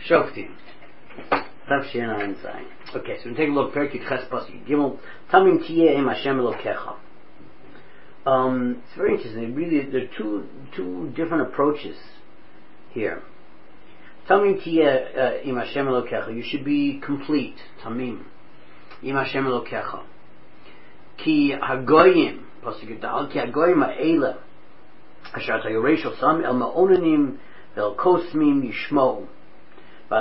Shoftim. Tafshin Ayin Zayin. Okay, so we take a look. Perek Yud Ches Pasuk Gimel. Tamim Tiyeh Im Hashem Elokecha. It's very interesting. Really, there are two different approaches here. Tamim Tiyeh Im Hashem Elokecha. You should be complete. Tamim Im Hashem Elokecha. Ki Hagoyim Pasuk Yudal. Ki Hagoyim Ha'ela Asher Ata Yoresh Osam El Ma'onanim Vel Kosmim Yishmo. So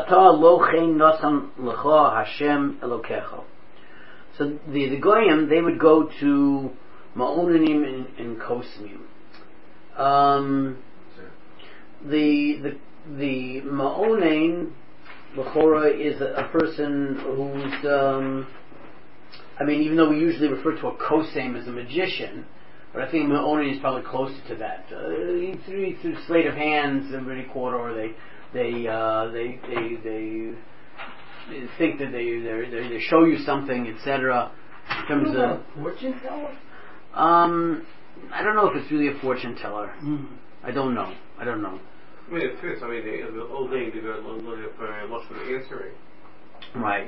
the Goyim, they would go to Ma'onanim and Kosmim. The Ma'onain L'chora is a person who's even though we usually refer to a Kosem as a magician, but I think Ma'onain is probably closer to that. Through sleight of hands, every quarter, or they think that they show you something, etc. In terms of fortune teller. I don't know if it's really a fortune teller. I don't know. I mean, it fits. The old name did for much for the answering. Right.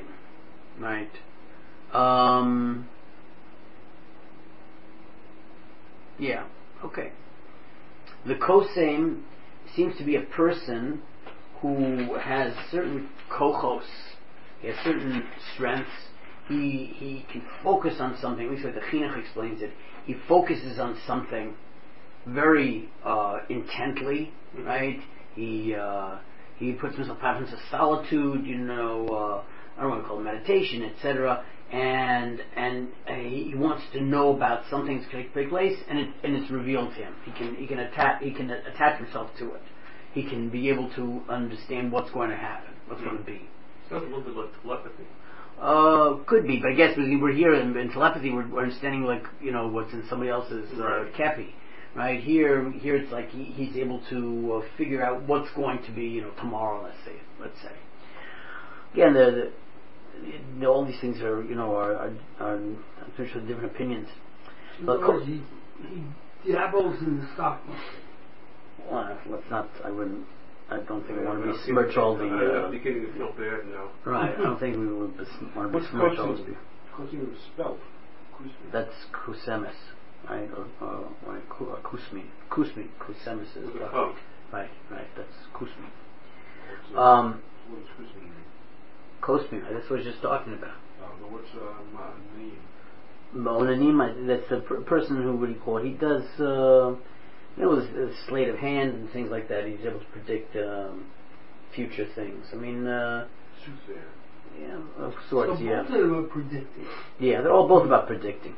Yeah. Okay. The Kosem seems to be a person who has certain kochos, he has certain strengths, he can focus on something. At least like the Chinuch explains it. He focuses on something very intently, right? He puts himself out into solitude, I don't want to call it meditation, etc. And he wants to know about something that's going to take place, and it's revealed to him. He can attach himself to it. He can be able to understand what's going to happen, what's going to be. Sounds a little bit like telepathy. Could be, but I guess we're here in telepathy. We're understanding what's in somebody else's kepi, right? Here it's like he's able to figure out what's going to be, tomorrow. Let's say. Again, all these things are I'm sure different opinions. But he dabbles in the stock market. Well, let's not. I don't think we want to besmirch all the. I'm beginning to feel bad now. Right. I don't think we would want to besmirch all the. Kosmim is spelled. That's Kusemis, right? Or Kusmi. Kusemis is. Right. That's Kusmi. What does Kusmi mean? Kosmi. That's what I was just talking about. But what's Ma'onanim? Ma'onanim. That's the person who, what do you call it? He does. A sleight of hand and things like that. He's able to predict future things. Soothsayer. Yeah, of sorts. So both of them are predicting. Yeah, they're all both about predicting.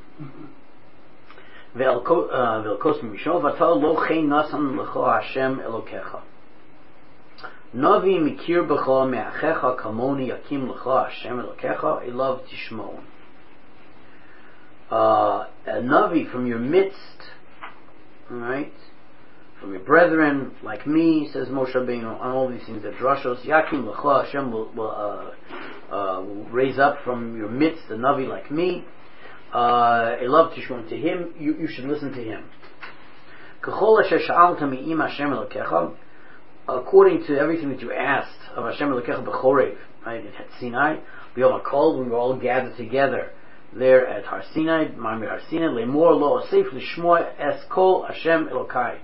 Ve'elkosmi mishol v'atal lo chein nasan lecho Hashem Elokecha. Navi mikir b'cho me'achecha kamoni yakim lecho Hashem Elokecha elav tishmon. A Navi from your midst, right? From your brethren, like me, says Moshe Rabbeinu, on all these things, the drashos, Yakim L'cha, Hashem will raise up from your midst a Navi like me. Elav Tishmon, to him, you should listen to him. K'chol asher sha'alta mi'im Hashem Elokecha, according to everything that you asked of Hashem Elokecha b'chorev, right, at Sinai, b'yom HaKol, when we were all gathered together there at Har Sinai, Mamre Har Sinai, Lemor lo osef lishmoa es kol Hashem Elokai.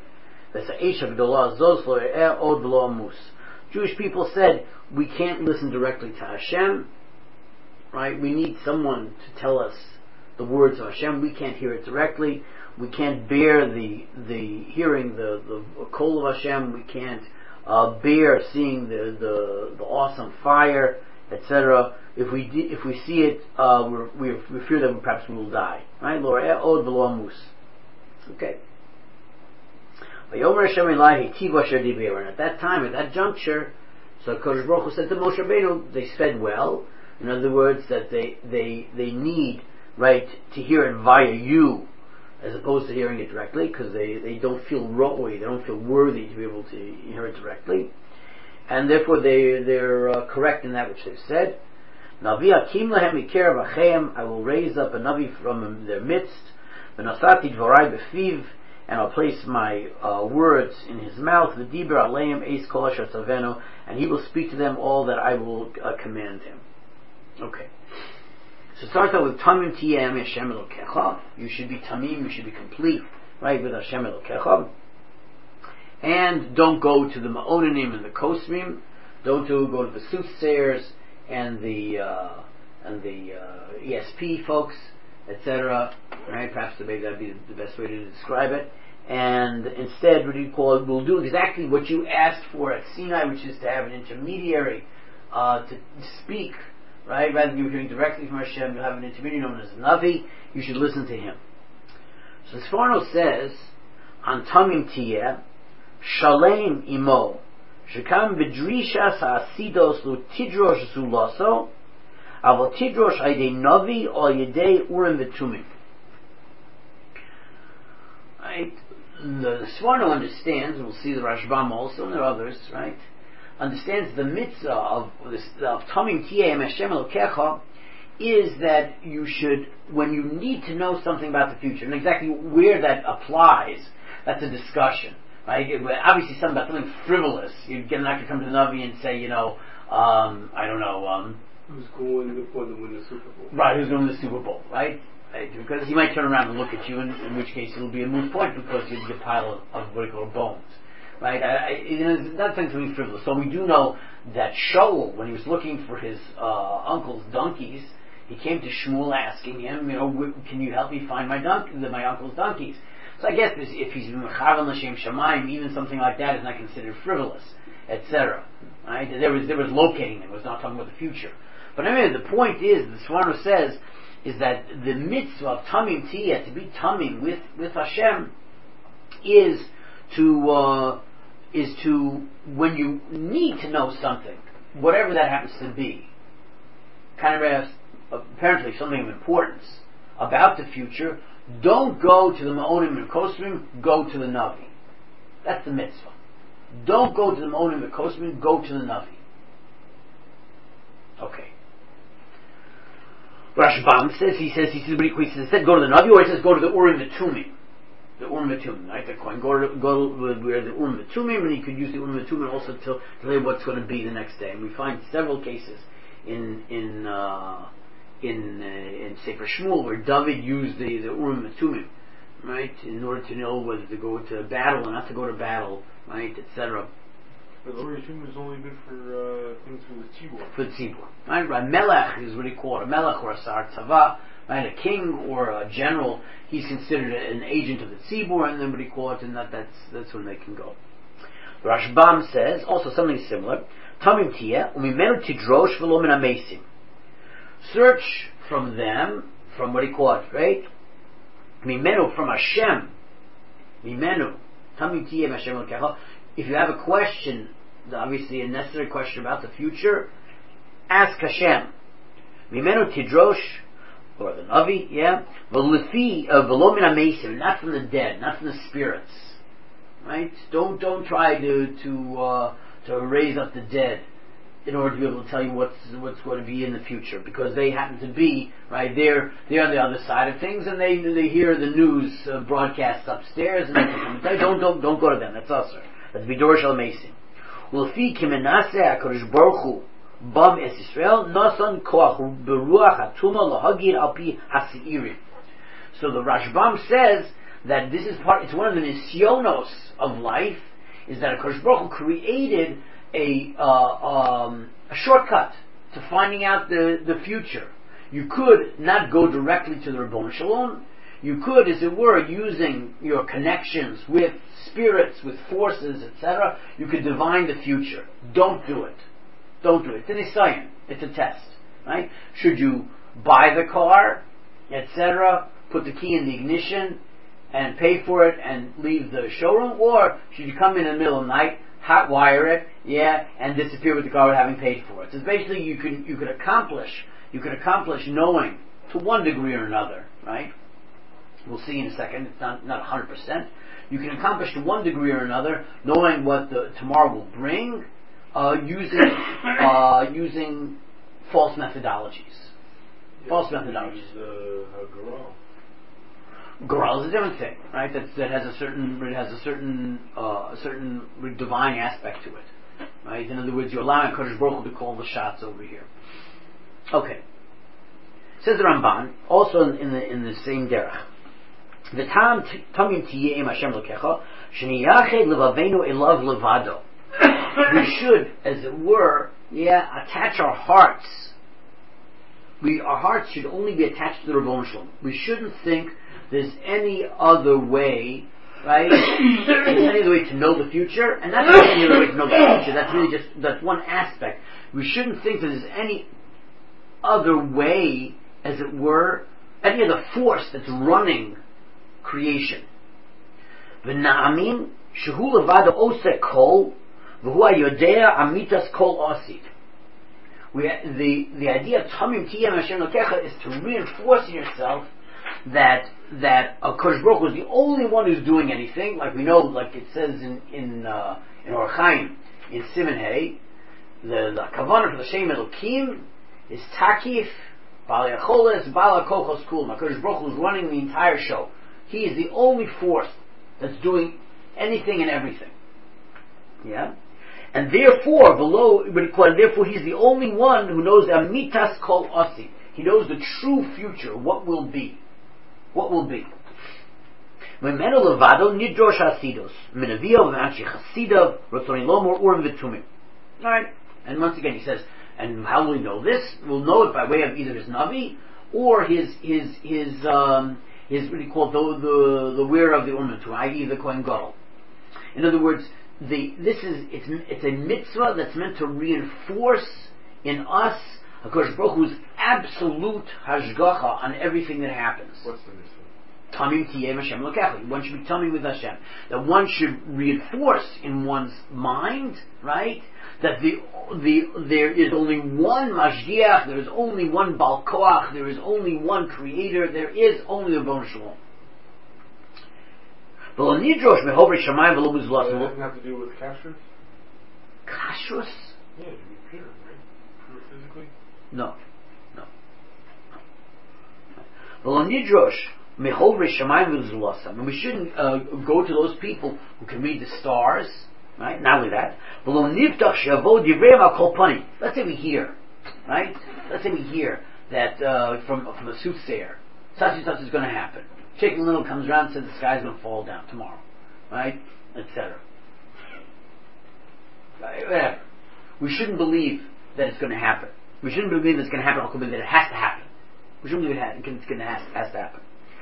Jewish people said, we can't listen directly to Hashem, right? We need someone to tell us the words of Hashem. We can't hear it directly. We can't bear the hearing the call of Hashem. We can't bear seeing the awesome fire, etc. If we see it, we fear that perhaps we will die. Right? Okay. And at that time, at that juncture, so Kodesh Baruch Hu said to Moshe Rabbeinu, they sped well. In other words, that they need, right, to hear it via you, as opposed to hearing it directly, because they don't feel roi, they don't feel worthy to be able to hear it directly, and therefore they're correct in that which they've said. Navi akim lahem mikerav achem, I will raise up a Navi from their midst. V'nasati dvarai b'fiv, and I'll place my words in his mouth, v'diber aleim eis kol asher tzavenu, and he will speak to them all that I will command him. Okay. So it starts out with Tamim Tiyeh Hashem Elokecha. You should be Tamim, you should be complete, right, with Hashem Elokecha. And don't go to the Ma'onanim and the Kosrim. Don't go to the soothsayers and the ESP folks, etc. Right? Perhaps maybe that'd be the best way to describe it. And instead, we'll do exactly what you asked for at Sinai, which is to have an intermediary to speak. Right? Rather than you hearing directly from Hashem, you'll have an intermediary known as a Navi. You should listen to him. So the Sforno says, on Tamim Tiyeh, Shalem Imo, Shekam B'drisha Sa'asidos Lu Tidrosh Zulaso, Aval Tidrosh Aydei Navi or Yedei Urim V'tumim. Right? The Sforno understands, and we'll see the Rashbam also, and there are others, right? Understands the mitzvah of Tamim Tiyeh Hashem Elokecha is that you should, when you need to know something about the future, and exactly where that applies, that's a discussion, right? Obviously, something about something frivolous, you're not going to come to the Navi and say, I don't know, who's going to win the Super Bowl? Right, who's going to win the Super Bowl, right? Because he might turn around and look at you, in which case it'll be a moot point because you'll be a pile of what you call bones. Right, that's something frivolous. So we do know that Shaul, when he was looking for his uncle's donkeys, he came to Shmuel asking him, can you help me find my uncle's donkeys? So I guess if he's mechavan l'shem shamayim, even something like that is not considered frivolous, etc. Right? There was locating them. It was not talking about the future. But anyway, the point is, the Sforno says, is that the mitzvah of Tamim Tiyeh, to be Tamim with Hashem, is to, when you need to know something, whatever that happens to be, kind of apparently something of importance about the future, don't go to the Ma'onim and Kosrim, go to the Navi. That's the mitzvah. Don't go to the Ma'onim and Kosrim, go to the Navi. Okay. Rashbam says, he says, go to the Navi, or he says, go to the Urim V'tumim. The Urim V'tumim, right? The Kohen go where the Urim V'tumim, and he could use the Urim V'tumim also to tell you what's going to be the next day. And we find several cases in Sefer Shmuel where David used the Urim V'tumim, right, in order to know whether to go to battle or not to go to battle, right, etc. But the Urim V'tumim is only good for things for the tzibur. For the tzibur, right? Melech is what he called a melech or a sar tzava. Right, a king or a general, he's considered an agent of the tzibur, and then what he called it, and that's when they can go. Rashbam says also something similar. Tamim Tiyeh umimenu tidrosh v'lo min hamesim. Search from them, from what he called, right? Mimenu, from Hashem. Mimenu. Tamim Tiyeh Hashem Elokecha. If you have a question, obviously a necessary question about the future, ask Hashem. Mimenu tidrosh, or the Navi, yeah. V'lo min hamesim, not from the dead, not from the spirits, right? Don't try to raise up the dead in order to be able to tell you what's going to be in the future, because they happen to be right. They're on the other side of things, and they hear the news broadcasts upstairs, and they come and tell you, don't go to them. That's us, sir. That's bidor shel mesim. Ulefi kimenase HaKadosh Baruch Hu Bam Es Yisrael Nasan Koach Beruach Hatuma Lahagir Alpi Hasi'irim. So the Rashbam says that this is it's one of the nisyonos of life, is that HaKadosh Baruch Hu created a shortcut to finding out the future. You could not go directly to the Ribbon Shalom. You could, as it were, using your connections with spirits, with forces, etc., you could divine the future. Don't do it. Don't do it. It's an isayin. It's a test. Right? Should you buy the car, etc., put the key in the ignition, and pay for it, and leave the showroom? Or should you come in the middle of the night, hot wire it, and disappear with the car without having paid for it? So basically you could accomplish knowing to one degree or another, right? We'll see in a second. It's not 100%. You can accomplish to one degree or another knowing what tomorrow will bring, using false methodologies. False methodologies. Goral is a different thing, right? That has a certain divine aspect to it, right? In other words, you're allowing Kodesh Baruch Hu to call the shots over here. Okay. Says the Ramban, also in the same derech. V'tam tamim tiyeh Hashem lokecha sheniyached levavenu elav levado. We should, as it were, attach our hearts. Our hearts should only be attached to the Rebbeinu Shalom. We shouldn't think there's any other way, right? There's any other way to know the future, and that's not any other way to know the future. That's one aspect. We shouldn't think that there's any other way, as it were, any other force that's running creation. V'na'amin shehu levado oseh kol v'hu hayodea amitas kol osid. The idea of Tamim Tiyem Hashem Lokecha is to reinforce in yourself that Kodesh Baruch Hu is the only one who's doing anything. Like we know, like it says in Or Chaim, in Siman Hey, the kavanah for the Shem Elokim is Takif Bal Yacholes Bal Kochos Kulma. Kodesh Baruch Hu is running the entire show. He is the only force that's doing anything and everything. Yeah. And therefore, therefore he's the only one who knows the Amitas Kol Osi. He knows the true future, what will be. What will be. Memenu levado nidrosh hasidos. Menavio v'anshi chasidav rotzoni lomor urim v'tumim. Alright? And once again he says, and how will we know this? We'll know it by way of either his Navi or his what he called the wearer of the ornament, i.e. the Kohen Gadol. In other words, it's a mitzvah that's meant to reinforce in us HaKadosh Baruch Hu's absolute hashgacha on everything that happens. What's the mitzvah? Tamim tiyeh Hashem lokecha. One should be tamim with Hashem. That one should reinforce in one's mind, right? That there is only one Mashgiach, there is only one Bal Koach, there is only one Creator, there is only the Rebbeinu Shalom. It doesn't have to do with kashrus? Kashrus? Yeah, to be pure, right? Pure physically? No. And we shouldn't go to those people who can read the stars, right? Not only that. Let's say we hear, right? Let's say we hear that from a soothsayer, such and such is going to happen. Chicken Little comes around and says the sky's going to fall down tomorrow, right? Etc. Right? Whatever. We shouldn't believe that it's going to happen. We shouldn't believe that it's going to happen. That it has to happen. We shouldn't believe it has to happen.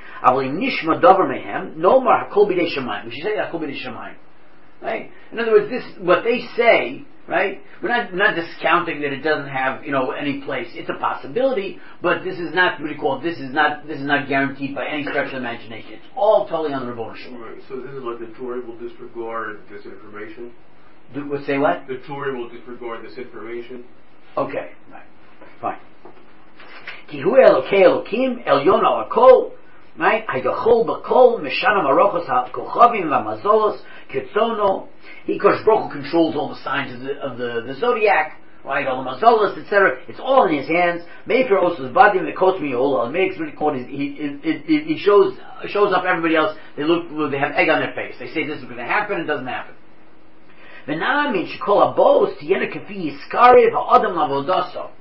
No more hakol b'dei shamayim. We should say hakol b'dei shamayim, right? In other words, this what they say, right? We're not discounting that it doesn't have any place. It's a possibility, but this is not what you call. This is not guaranteed by any stretch of the imagination. It's all totally on the Rebbeinu Shalom. Right. So this is like the Torah will disregard this information. Say what? The Torah will disregard this information. Okay, right, fine. Ki hu Elokei Elokim Elyon al Hakol, right? Hayachol b'Kol Meshana Marochos HaKochavim VaMazolos Kitzono. He, Kodesh Baruch Hu, controls all the signs of the zodiac, right? All the mazolas, etc. It's all in his hands. Mefer Osos Badim V'Kos Miyola. Makes really cool. He shows up everybody else. They have egg on their face. They say this is going to happen. It doesn't happen. V'na'amin shekol habos tiyena kafi yiskarev ha'adam lavodaso.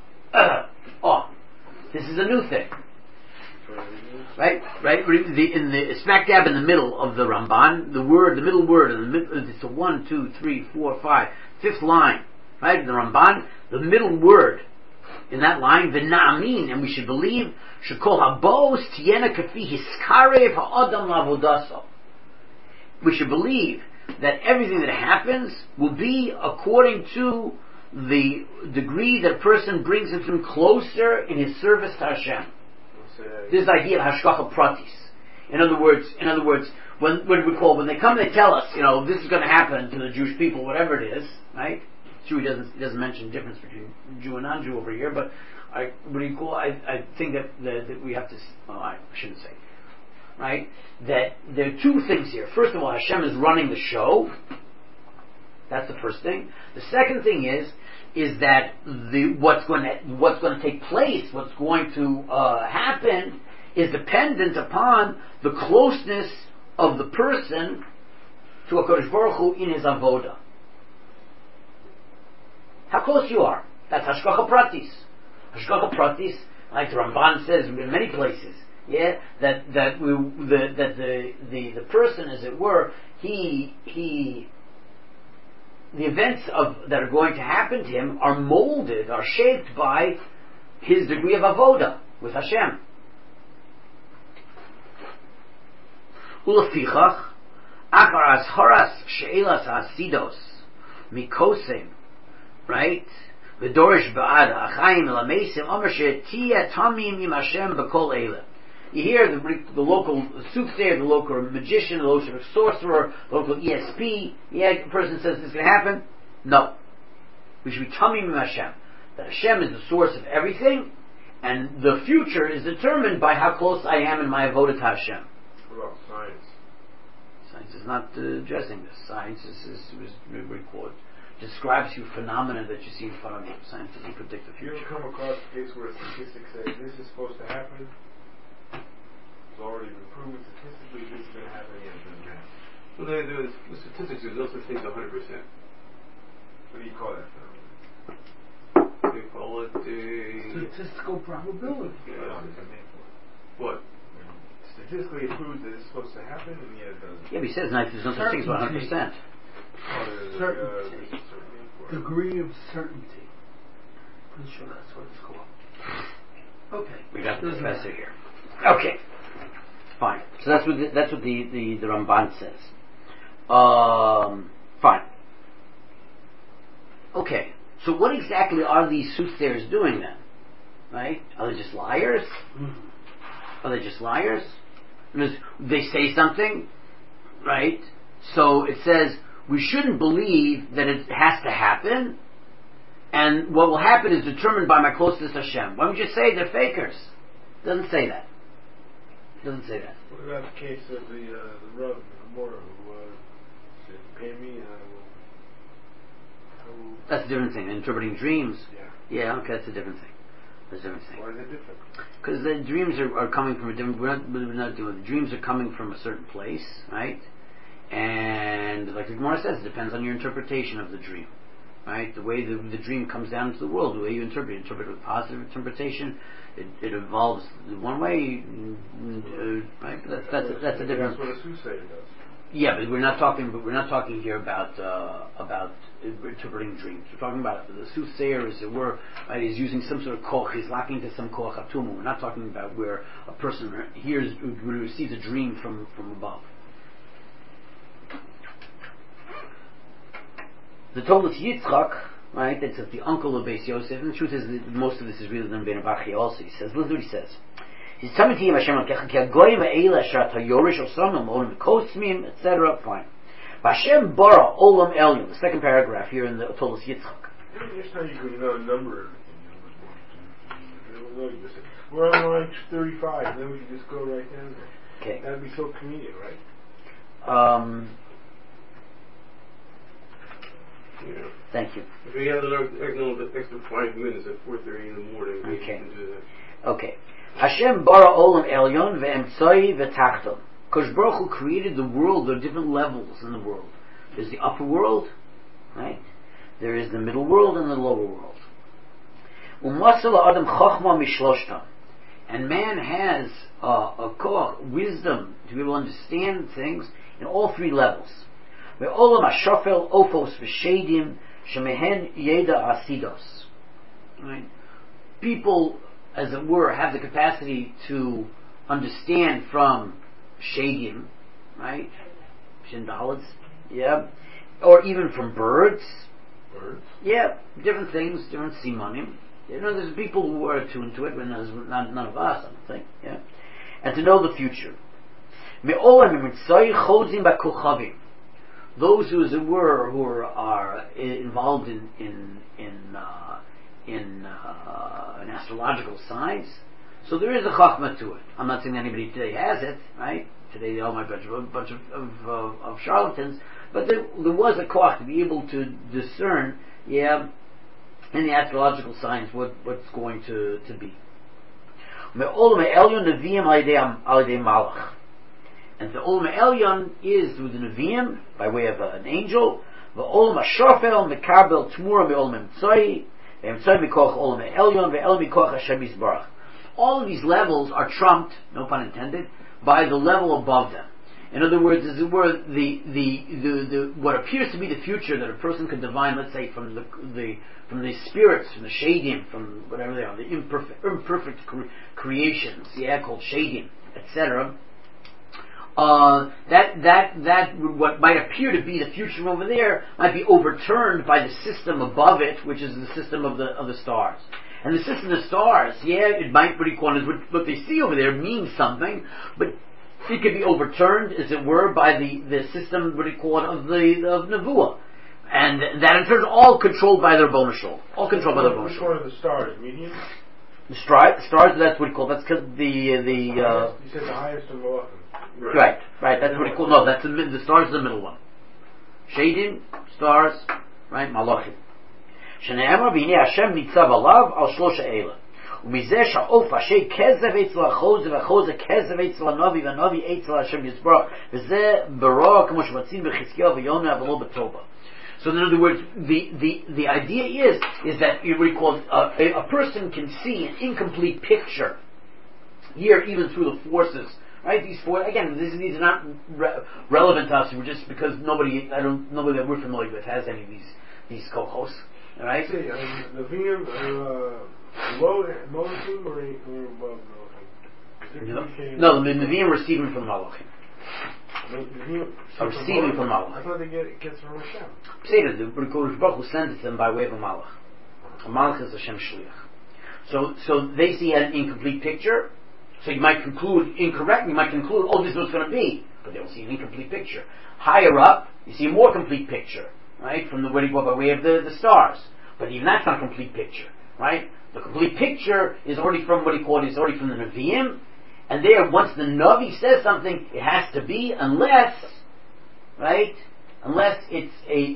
This is a new thing. Right. It's smack dab in the middle of the Ramban. The middle word, it's a 1, 2, 3, 4, 5, fifth line. Right, in the Ramban, the middle word in that line, v'na'amin, and we should believe, shekol habos tiyena kafi hiskarev ha'adam lavodaso. We should believe that everything that happens will be according to the degree that a person brings him closer in his service to Hashem. This idea of hashgacha pratis. In other words, when they come, they tell us, this is going to happen to the Jewish people, whatever it is, right? He doesn't mention the difference between Jew and non-Jew over here, but I think that we have to. I shouldn't say, right? That there are two things here. First of all, Hashem is running the show. That's the first thing. The second thing is that what's going to take place, what's going to happen, is dependent upon the closeness of the person to HaKadosh Baruch Hu in his avoda. How close you are. That's Hashgacha Pratis. Hashgacha Pratis, like the Ramban says in many places, that the person, as it were, the events that are going to happen to him are molded, are shaped by his degree of avoda with Hashem. Ulefichach, achar asharas she'elas hasidos mikosem, right? V'dorish ba'ad achayim elamesim omer she'tiyah tamim im Hashem b'kol eila. You hear the local soothsayer, the local magician, the local sorcerer, the local ESP. The person says this is going to happen. No, we should be tamim im Hashem. That Hashem is the source of everything, and the future is determined by how close I am in my avodah to Hashem. What about science? Science is not addressing this. Science describes you phenomena that you see in front of you. Science doesn't predict the future. You ever come across a case where statistics say this is supposed to happen? It's already been proven statistically this is going to happen, and it doesn't happen. Well, the statistics, there's no such thing as 100%. What do you call that phenomenon? They call it statistical probability. Yeah. What does that mean for? What? Statistically it proves that it's supposed to happen, and yet it doesn't. Yeah, but he says there's no such thing as 100%. Certainty. Degree of certainty. Pretty sure that's what it's called. Okay. We got the professor here. Okay. Fine. So that's what the Ramban says. Fine. Okay. So what exactly are these soothsayers doing then? Right? Are they just liars? Mm-hmm. Are they just liars? Because they say something, right? So it says we shouldn't believe that it has to happen, and what will happen is determined by my closeness to Hashem. Why don't you just say they're fakers? It doesn't say that. It doesn't say that. What about the case of the Rav, the Gemara, who said, pay me and I will... That's a different thing. Interpreting dreams. Yeah. Okay, that's a different thing. That's a different thing. Why is it different? Because the dreams are coming from a different... We're not doing... The dreams are coming from a certain place, right? And like the Gemara says, it depends on your interpretation of the dream. Right? The way the dream comes down into the world, the way you interpret it with positive interpretation, it evolves one way, right? That's a different... That's what a soothsayer does. Yeah, but we're not talking here about interpreting dreams. We're talking about the soothsayer, as it were, right, is using some sort of koch. He's locking to some koch atumu. We're not talking about where a person receives a dream from above. The Talmud Yitzchak, right, that's the uncle of Beis Yosef, and the truth is that most of this is really done by Nevachi also. He says, listen what he says. He's telling to him, Hashem, etc. Fine. Hashem bara olam elyon. The second paragraph here in the Talmud Yitzchak. Next time you can number everything. We're on line 35, and then we can just go right down there. Okay. That'd be so convenient, right? Yeah. Thank you. If we had an extra 5 minutes at 4:30 in the morning, we can do that. Okay. Hashem bara olam elyon ve'emtzai ve'tachton. Kosh Baruch Hu created the world. There are different levels in the world. There's the upper world, right? There is the middle world and the lower world. Umasal adam chachma mishloshtam. And man has a wisdom to be able to understand things in all three levels. Ve'olam hashofel ofos v'shedim shemehen yeda asidos. Right? People, as it were, have the capacity to understand from shadim, right? Shindalids, yeah. Or even from birds. Birds? Yeah, different things, different simanim. There's people who are attuned to it, but none of us, I don't think, yeah. And to know the future. Those who, as it were, who are involved in astrological science, so there is a chachma to it. I'm not saying that anybody today has it, right? Today they all might be a bunch of charlatans, but there was a koach to be able to discern, in the astrological science what's going to be. Me'olam Elyon Nevi'im al yedei Malach. And the Olam Elyon is through the Nevi'im, by way of an angel. Ve'olam HaShofel Mekabel Tmura Me'olam Emtzoi, Emtzoi Mikoch Olam Elyon, Ve'el Mikoch Hashem Yisbarach. All of these levels are trumped, no pun intended, by the level above them. In other words, as it were, the what appears to be the future that a person can divine, let's say from the spirits, from the shadim, from whatever they are, the imperfect creations, called shadim, etc. That what might appear to be the future over there might be overturned by the system above it, which is the system of the stars. And the system of the stars, it might be quoted, what they see over there means something, but it could be overturned, as it were, by the system, what do you call it, of Nevuah. And that in turn all controlled by their Ribbono Shel Olam. All controlled by their Ribbono Shel Olam. Which one of the stars? Medium? The stars, that's what we call, that's because you said the highest of Malachim. Right, that's what we call, no, that's the stars is the middle one. Shadim, stars, right, Malachim. Shene'emar v'hinei Hashem nitzav alav al shlosha eila. ומזה שהעוף השי כזב אצל החוזה והחוזה כזב אצל הנביא והנביא אצל השם יסברך וזה ברור כמו שמציעים בחזקיהו ויונה אבל לא בטובה. So in other words, the idea is that you recall a person can see an incomplete picture here even through the forces, right? These four, again, these are not relevant to us. We're just because nobody that we're familiar with has any of these kochos, right? See, the VM below Malachim or above Malachim? No, the Nevi'im receiving from Malachim. Receiving from Malach. I thought they gets from Hashem. Say that the Kodesh Baruch Hu sends it to them by way of a Malach. A Malach is Hashem Shliach. So they see an incomplete picture. So you might conclude incorrectly. You might conclude, this is what's going to be, but they will see an incomplete picture. Higher up, you see a more complete picture, right? From the by way of the stars. But even that's not a complete picture, right? The complete picture is already from the Nevi'im, and there, once the Navi says something, it has to be, unless it's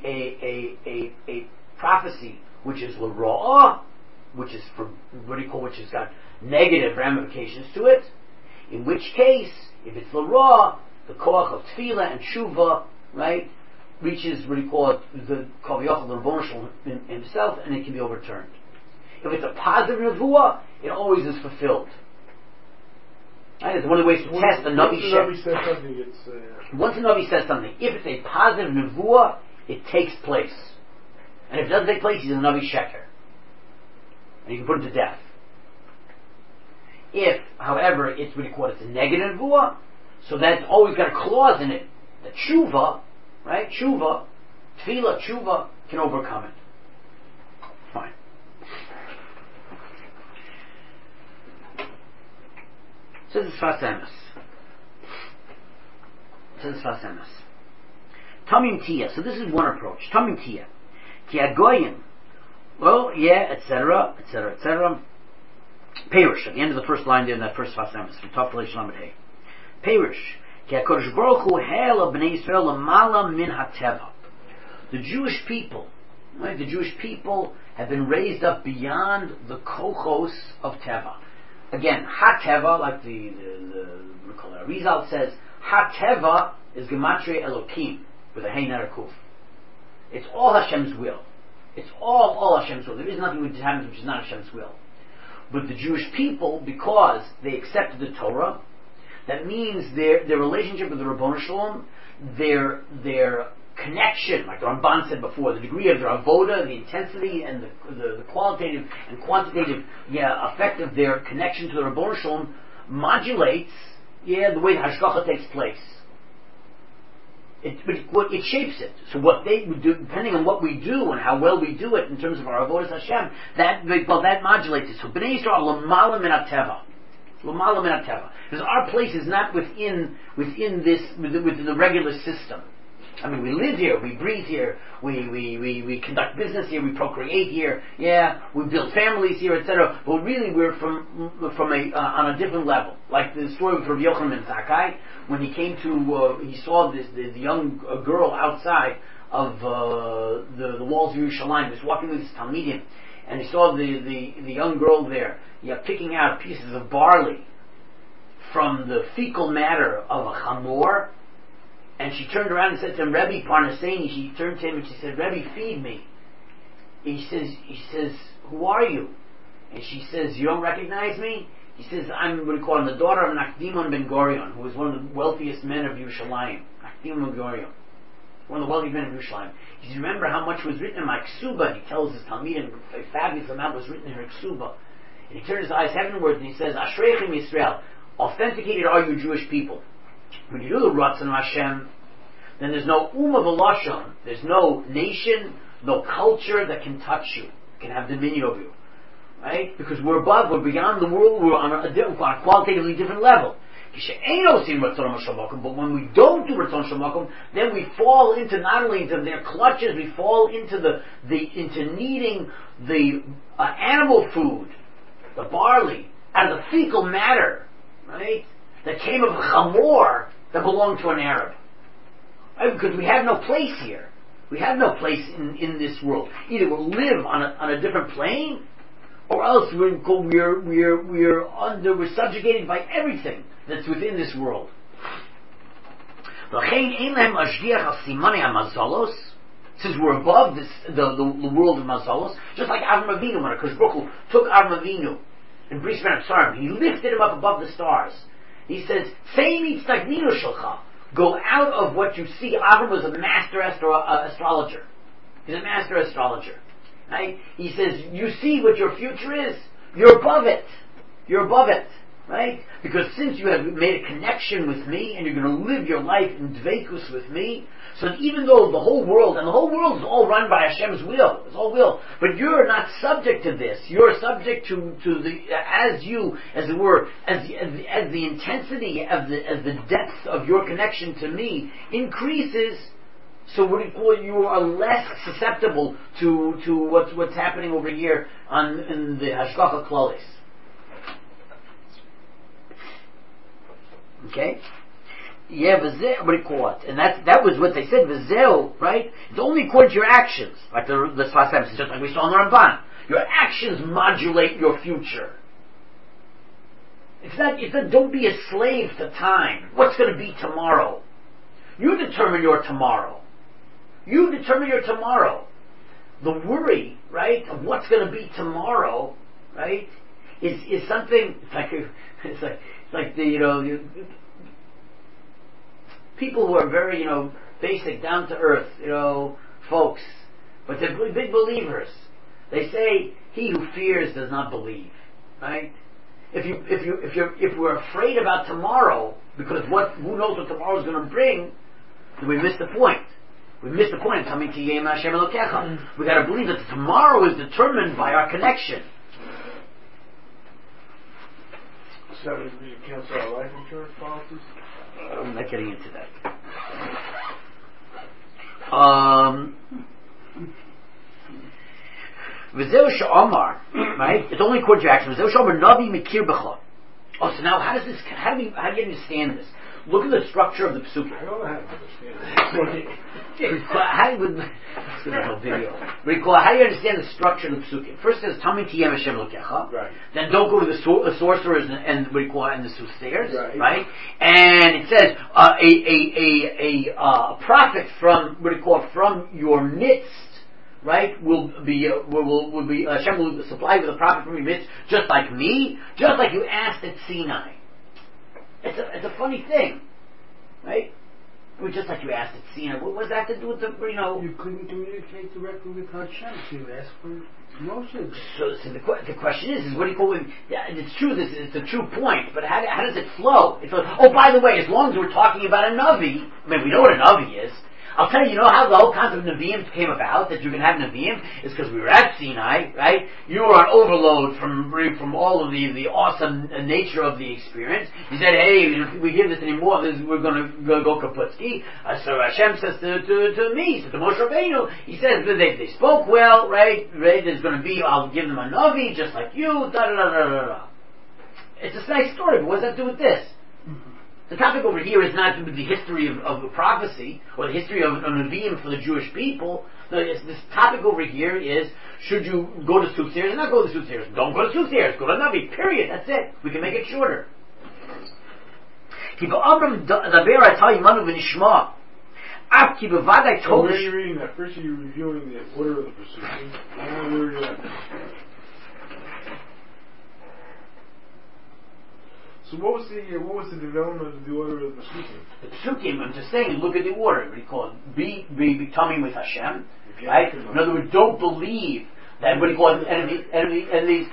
a prophecy which is l'ra'ah, which is which has got negative ramifications to it. In which case, if it's l'ra'ah, the koach of tefillah and tshuva, right, reaches the kaviyach of the Ribbono Shel Olam himself, and it can be overturned. If it's a positive nevuah, it always is fulfilled. Right? It's one of the ways to test the Navi Shem. Once the Navi says something, if it's a positive nevuah, it takes place. And if it doesn't take place, he's a Navi Sheker. And you can put him to death. If, however, it's it's a negative nevuah, so that's always got a clause in it. The tshuva, right? Tshuva, tefillah, tshuva can overcome it. Fine. Says Sfas Emes. Tamim Tia. So this is one approach. Tamim Tia. Ki agoyim. Well, etc., etc., etc. Perish. At the end of the first line there in that first Sfas Emes. From Tov Talei Shlamed Hey. Perish. Ki HaKadosh Baruch Hu hel of Bnei Yisrael l'mala min hateva. The Jewish people, right? The Jewish people have been raised up beyond the kochos of Teva. Again, HaTeva, like the Arizal says, HaTeva is Gematria Elokim, with a Hey not a Kuf. It's all Hashem's will. It's all Hashem's will. There is nothing which happens which is not Hashem's will. But the Jewish people, because they accepted the Torah, that means their relationship with the Ribbono Shel Olam, their connection, like the Ramban said before, the degree of their avoda, the intensity and the qualitative and quantitative effect of their connection to the Ribbono Shel Olam modulates the way the hashgacha takes place. It shapes it. So what they do, depending on what we do and how well we do it in terms of our avodas Hashem, that modulates it. So Bnei Yisrael l'mala min hateva. L'mala min hateva. Because our place is not within the regular system. I mean, we live here, we breathe here, we conduct business here, we procreate here, we build families here, etc. But really, we're on a different level. Like the story with Rabbi Yochanan ben Zakkai, when he came to, he saw the young girl outside the walls of Yerushalayim. He was walking with his Talmidim, and he saw the young girl there, picking out pieces of barley from the fecal matter of a chamor. And she turned around and said to him, Rebbe Parnasseni. She turned to him and she said, Rebbe, feed me. He says, who are you? And she says, you don't recognize me? He says, I'm what we call him, the daughter of Nakdimon Ben Gurion, who was one of the wealthiest men of Yerushalayim. Nakdimon Ben Gurion, one of the wealthiest men of Yerushalayim. He says, remember how much was written in my ksuba? He tells his Talmidim, a fabulous amount was written in her ksuba. And he turned his eyes heavenward and he says, Ashreichem Yisrael, authenticated are you Jewish people. When you do the Ratzon of Hashem, then there's no V'lashon, there's no nation, no culture that can touch you, can have dominion over you. Right? Because we're above, we're beyond the world, we're on a qualitatively different level. But when we don't do Ratzon Shamakum, then we fall into not only into their clutches, we fall into into needing the animal food, the barley, out of the fecal matter, right? That came of a chamor that belonged to an Arab. Right? Because we have no place here. We have no place in this world. Either we'll live on a different plane, or else we're subjugated by everything that's within this world. Since we're above this, the world of Mazalos, just like Avram Avinu, when Hakadosh Baruch Hu took Avram Avinu and Bris Ben Absarim, he lifted him up above the stars. He says, go out of what you see. Avram was a master astrologer. He's a master astrologer. Right? He says, you see what your future is. You're above it. You're above it. Right? Because since you have made a connection with me and you're going to live your life in dveikus with me, so that even though the whole world is all run by Hashem's will, it's all will, but you're not subject to this. You're subject to the, as the intensity as the depth of your connection to me increases, so you are less susceptible to what's happening over here in the Hashgacha Klalis. Okay? Yeah, what do you call it? And that was what they said, V'zeu, right? It's only according to your actions. Like the Sfas Emes, just like we saw in the Ramban. Your actions modulate your future. It's not, don't be a slave to time. What's going to be tomorrow? You determine your tomorrow. You determine your tomorrow. The worry, right, of what's going to be tomorrow, right, is something, it's like the, people who are very, basic, down to earth, folks, but they're big believers. They say, he who fears does not believe, right? If we're afraid about tomorrow, because who knows what tomorrow is going to bring, then we miss the point. We miss the point of coming to Yom Hashem Elokecha. We got to believe that tomorrow is determined by our connection. So you cancel our life insurance policies? I'm not getting into that. V'zeu she'omar, right? It's only according to your action. V'zeu she'omar navi mikir b'cha. Oh, so now how do you understand this? Look at the structure of the psukim. I don't know how to understand it. How do you understand the structure of the psukim? First it says Tamim Tiyem Hashem Elokecha. Right. Then don't go to the sorcerers and what do you call it, and the soothsayers. Right. And it says a prophet from what do you call it, from your midst. Right, will be Hashem will supply with a prophet from your midst, just like me, just like you asked at Sinai. It's a funny thing, right? Well, just like you asked at Sinai. What was that to do with the, You couldn't communicate directly with Hashem, so you asked for Moshe. So the question is what do you call it? Yeah, it's true. It's a true point, but how does it flow? It's like, oh, by the way, as long as we're talking about a Navi, we know what a Navi is. I'll tell you, how the whole concept of Nevi'im came about, that you can have Nevi'im, is because we were at Sinai, right? You were on overload from all of the awesome nature of the experience. You said, hey, if we give this anymore, we're going to go kaputski. So Hashem says to me, to Moshe Rabbeinu, he says, they spoke well, right? There's going to be, I'll give them a Navi, just like you, da-da-da-da-da-da. It's a nice story, but what does that do with this? The topic over here is not the history of prophecy or the history of Nevi'im for the Jewish people. This topic over here is, should you go to soothsayers or not go to soothsayers? Don't go to soothsayers, go to Navi, period, that's it. We can make it shorter. So where are you reading that? First you're reviewing the order of the pursuit. Where are you at? So what was the development of the order of the psukim? The psukim, I'm just saying, look at the order. What do you call it? Be becoming with Hashem, right? In other words, don't believe that, what do you call it, enemies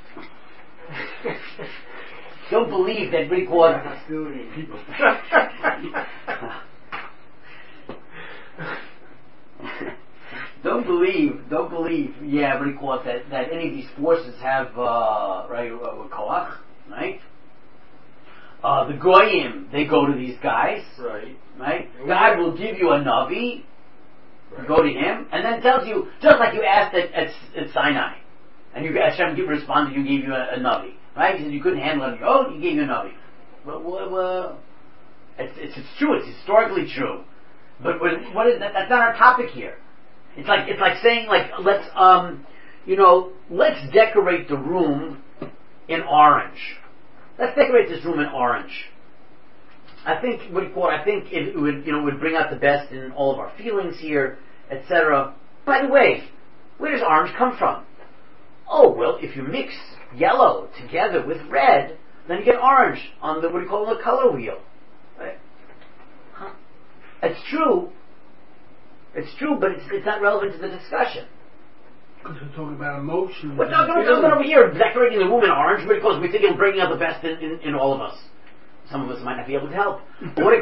don't believe that, what do you call it, hostility in people. Don't believe, yeah, what do you call it, that any of these forces have, right, koach, right? The goyim, they go to these guys, right? God will give you a navi, go to him, and then tells you, just like you asked at Sinai, and Hashem responded, you gave you a navi, right? He said you couldn't handle it on your own, he gave you a navi. Well, it's true, it's historically true, but what is that? That's not our topic here. It's like saying, like, let's decorate the room in orange. Let's decorate this room in orange. I think it would would bring out the best in all of our feelings here, etc. By the way, where does orange come from? Oh, well, if you mix yellow together with red, then you get orange on the the color wheel. Right? Huh. It's true, but it's not relevant to the discussion. Because we're talking about emotion. We're talking over here, decorating the room in orange because we think it'll bring out the best in all of us. Some of us might not be able to help. But what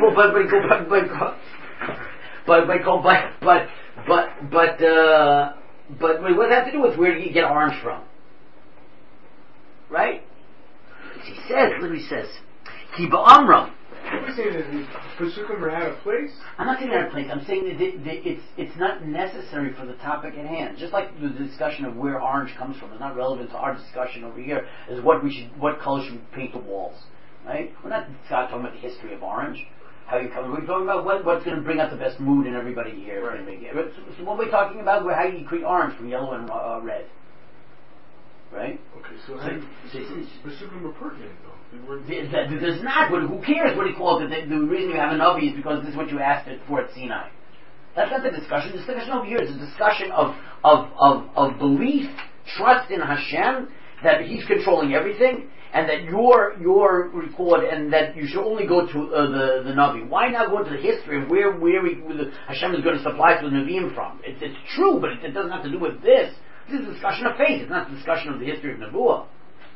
does that have to do with where you get orange from? Right? He says, literally says, Ki ba'amram. Are you saying that the Pesukim are out of place? I'm not saying they're out of place. I'm saying that it's not necessary for the topic at hand. Just like the discussion of where orange comes from is not relevant to our discussion over here, is what color should we paint the walls. Right? We're not talking about the history of orange. How you come? We're talking about what's going to bring out the best mood in everybody here. Right. So what we're talking about, how you create orange from yellow and red. Right? Okay, so Pesukim are pertinent though. There's not. Who cares what he calls it? The reason you have a Navi is because this is what you asked it for at Sinai. That's not the discussion. The discussion over here is a discussion of belief, trust in Hashem, that He's controlling everything, and that you're record, and that you should only go to the Navi. Why not go into the history of where Hashem is going to supply us with Nevi'im from? It's true, but it doesn't have to do with this. This is a discussion of faith. It's not a discussion of the history of Nebuah.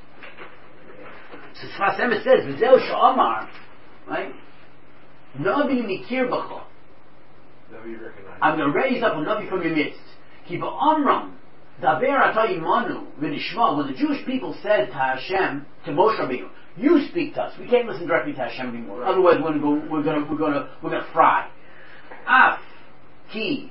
So Sfas Emes says, "V'zeu she'amar," right? Navi mikir b'cha. I'm going to raise up a Navi from your midst. Ki ba'amram daber ata imanu v'nishma. When the Jewish people said to Hashem, to Moshe Rabbeinu, "You speak to us. We can't listen directly to Hashem anymore. Right. Otherwise, we're going to fry." Af ki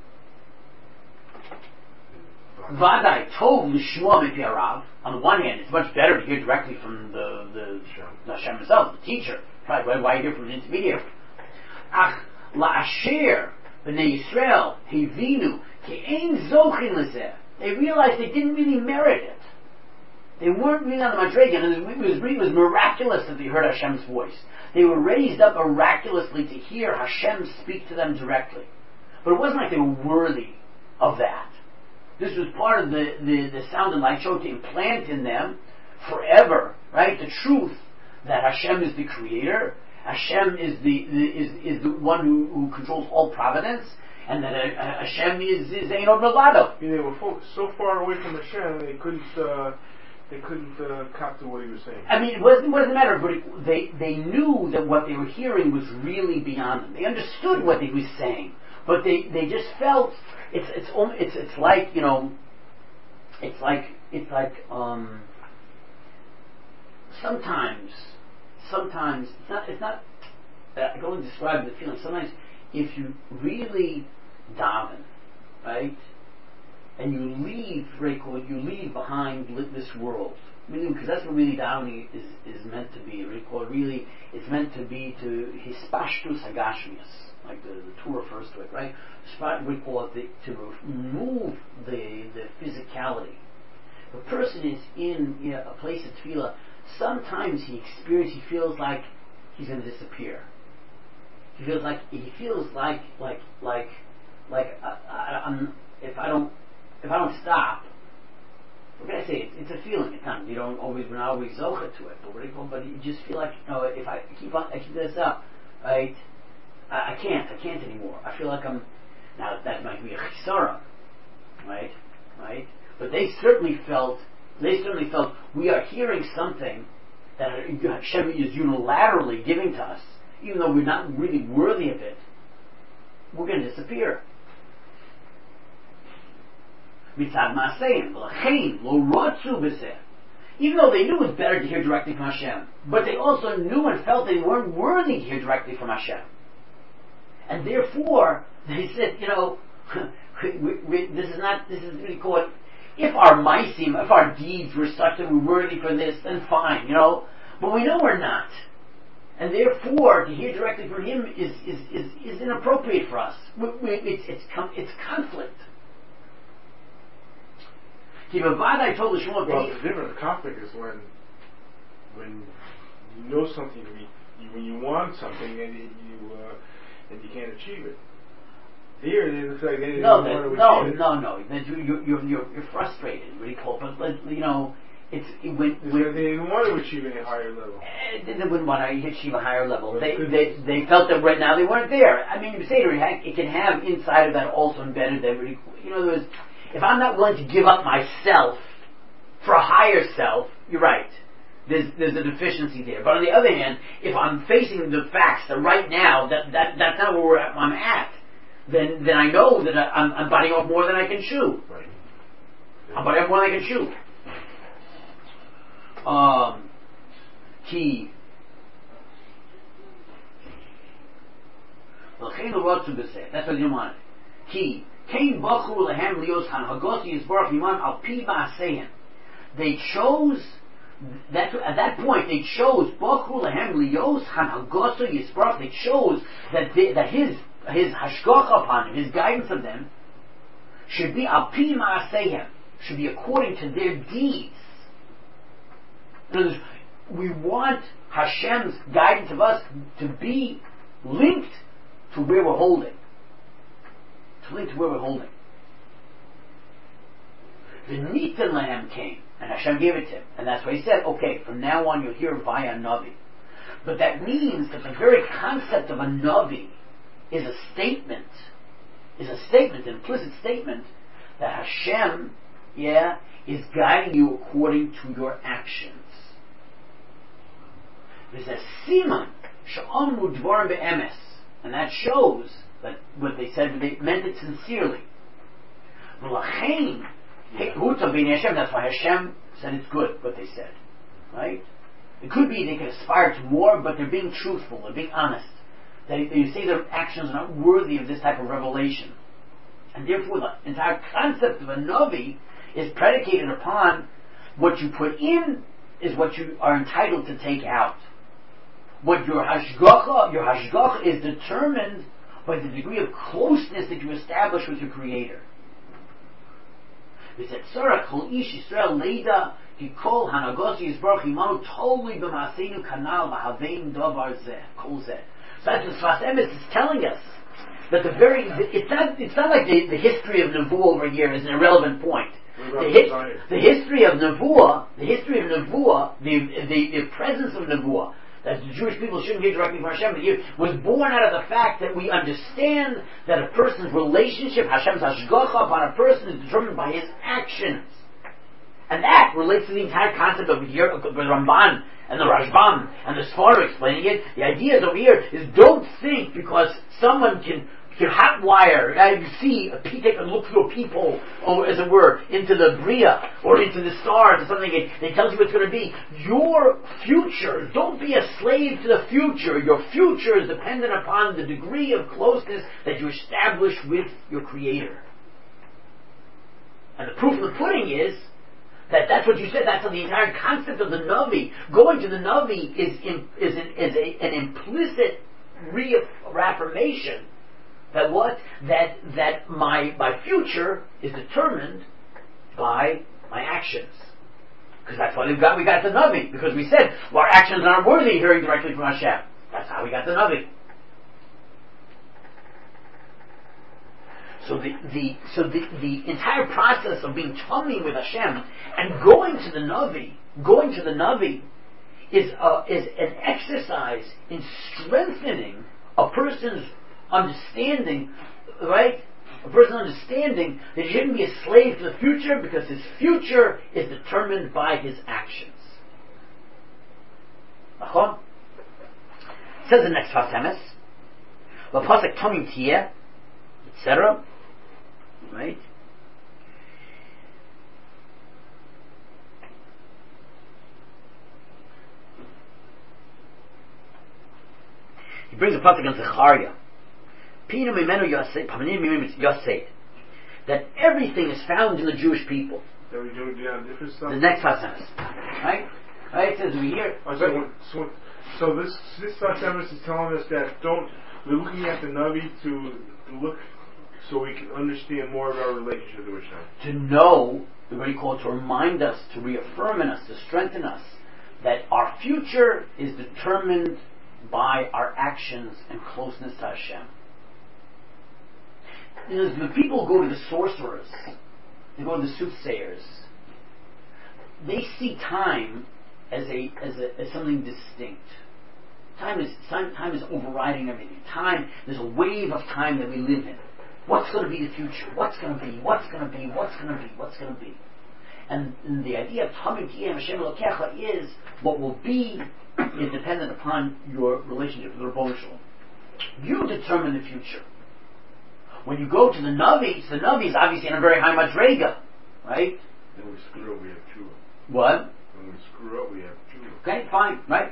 Vadai tov l'shma mipi harav. On the one hand, it's much better to hear directly from the Hashem himself, the teacher. Right? Why hear from an intermediary? Ach la'asher b'nei Yisrael hevinu ki ein zochin l'zeh. They realized they didn't really merit it. They weren't really on the madrega, and it was miraculous that they heard Hashem's voice. They were raised up miraculously to hear Hashem speak to them directly. But it wasn't like they were worthy of that. This was part of the sound and light show to implant in them forever, right? The truth that Hashem is the creator, Hashem is the one who controls all providence, and that Hashem is Ein Od Milado. They were so far away from Hashem they couldn't cop to what he was saying. I mean, it wasn't a matter of they knew that what they were hearing was really beyond them. They understood what he was saying, but they just felt. It's like, you know, it's like sometimes it's not I can only describe the feeling. Sometimes if you really daven, right, and you leave, you leave behind this world. Because that's what really davening is meant to be. Really, it's meant to be to hispashtus hagashmius, like the Torah refers to it, right? We call it to remove the physicality. If a person is in a place of tefillah, sometimes he feels like he's going to disappear. He feels like if I don't stop. What can I say? It's a feeling. It's not. We're not always zocha to it. But you just feel like, if I keep this up, right? I can't anymore. I feel like I'm. Now that might be a chisara, right? But they certainly felt we are hearing something that Hashem is unilaterally giving to us, even though we're not really worthy of it. We're going to disappear. Mitzad Ma'aseim, L'chein, Lo Rotzu B'zeh. Even though they knew it was better to hear directly from Hashem, but they also knew and felt they weren't worthy to hear directly from Hashem. And therefore, they said, this is what we call it. If our maisim, if our deeds were such that we're worthy for this, then fine, But we know we're not. And therefore, to hear directly from Him is inappropriate for us. It's conflict. The different conflict is when you know something, when you want something and you can't achieve it. Here, it looks like they No. You're frustrated. It's when they didn't want to achieve any higher level. They wouldn't want to achieve a higher level. They felt that right now they weren't there. I mean, it can have inside of that also embedded that if I'm not willing to give up myself for a higher self, you're right. There's a deficiency there. But on the other hand, if I'm facing the facts that right now that's not where I'm at, then I know that I'm biting off more than I can chew. Right. I'm biting off more than I can chew. Key. That's what you want. Key. They chose at that point. They chose They chose that his hashgacha upon him, his guidance of them, should be al pi ma'aseihem, should be according to their deeds. In other words, we want Hashem's guidance of us to be linked to where we're holding. The Nitan Lahem came, and Hashem gave it to him, and that's why He said, "Okay, from now on you'll hear via a Navi." But that means that the very concept of a Navi is a statement, an implicit statement that Hashem, is guiding you according to your actions. There's a siman she'amru dvarim be'emes, and that shows that what they said, they meant it sincerely. That's why Hashem said it's good what they said, right? It could be they could aspire to more, but they're being truthful, they're being honest. They say their actions are not worthy of this type of revelation, and therefore the entire concept of a Navi is predicated upon what you put in is what you are entitled to take out. What your hashgacha is determined by the degree of closeness that you establish with your Creator. They said, "Tzara kol ish Yisrael leida kikol hanagos yisbarach imanu totally b'maseinu kanal v'havein davar zeh kol zeh." So that's what Sfas Emes is telling us. That it's not like the history of Nevuah over here is an irrelevant point. The history of Nevuah, the presence of Nevuah, that the Jewish people shouldn't hear directly from Hashem, was born out of the fact that we understand that a person's relationship, Hashem's hashgacha upon a person, is determined by his actions. And that relates to the entire concept of here, the Ramban and the Rashbam and the Sforno explaining it. The idea is over here is don't think because someone can hotwire, you see, take a look through a peephole, or as it were, into the Bria, or into the stars, or something, and they tell you what's going to be. Your future, don't be a slave to the future. Your future is dependent upon the degree of closeness that you establish with your Creator. And the proof of the pudding is that's what you said. That's the entire concept of the Navi. Going to the Navi is an implicit reaffirmation that what that my future is determined by my actions. Because that's why we got the Navi. Because we said our actions aren't worthy hearing directly from Hashem. That's how we got the Navi. So the entire process of being tummy with Hashem and going to the Navi is an exercise in strengthening a person's understanding, right? A person's understanding that he shouldn't be a slave to the future because his future is determined by his actions. Nachon? Says the next Fasemes, V'pasek Tomim Tiyeh, etc. Right? He brings a pasuk on Zechariah. Pinu mimenu yosei. That everything is found in the Jewish people. That we do different stuff. The next Fasemes. Right? Right? It says we hear. So this Fasemes is telling us that we're looking at the Navi to look so we can understand more of our relationship with Hashem. To know, what you call it, to remind us, to reaffirm in us, to strengthen us, that our future is determined by our actions and closeness to Hashem. You know, the people who go to the sorcerers, they go to the soothsayers, they see time as something distinct. Time is overriding everything. There's a wave of time that we live in. What's going to be the future? What's going to be? What's going to be? What's going to be? What's going to be? And the idea of Tamim Tiyeh Hashem Elokecha is what will be is dependent upon your relationship with the Rebbeinu Shalom. You determine the future. When you go to the Navi is obviously in a very high madrega, right? When we screw up, we have tshuva. What? When we screw up, we have tshuva. Okay, fine, right?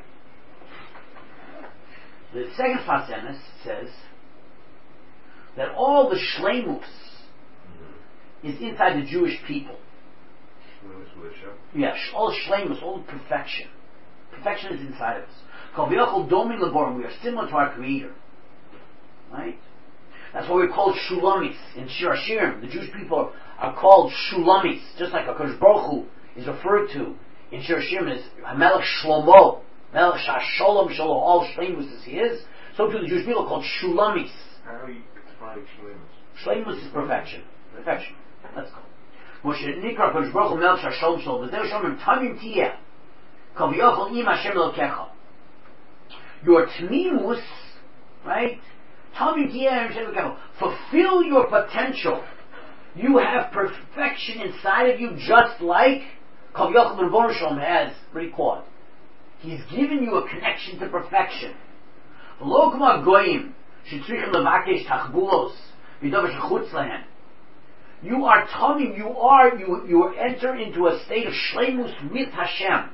The second Fasemes says that all the shleimus is inside the Jewish people. Yeah, all shleimus, all perfection. Perfection is inside of us. Kol v'yochel domi l'borim, we are similar to our Creator. Right? That's why we're called Shulamis in Shir Hashirim. The Jewish people are called Shulamis, just like HaKadosh Baruch Hu is referred to in Shir Hashirim as Melech Shlomo, Melech Shalom Shalom, all shleimus as he is. So too the Jewish people are called Shulamis. How do you define shleimus? Shleimus is perfection. Perfection. Let's go. Moshe Nikra Kodesh Baruch Hu Melech Shalom Shalom. V'zeh Shalom Tamim Tiyeh. Kol v'yochel im Hashem Elokecha. Your tmimus, right? Tamim Tiyeh Hashem Elokecha. Fulfill your potential. You have perfection inside of you, just like Kol v'yochel Rebbeinu Shalom has. What do you call it? He's given you a connection to perfection. V'lo k'ma goyim shetzrichim levakesh tachbulos v'davar shechutz lehem. You are tamim. You enter into a state of shleimus with Hashem,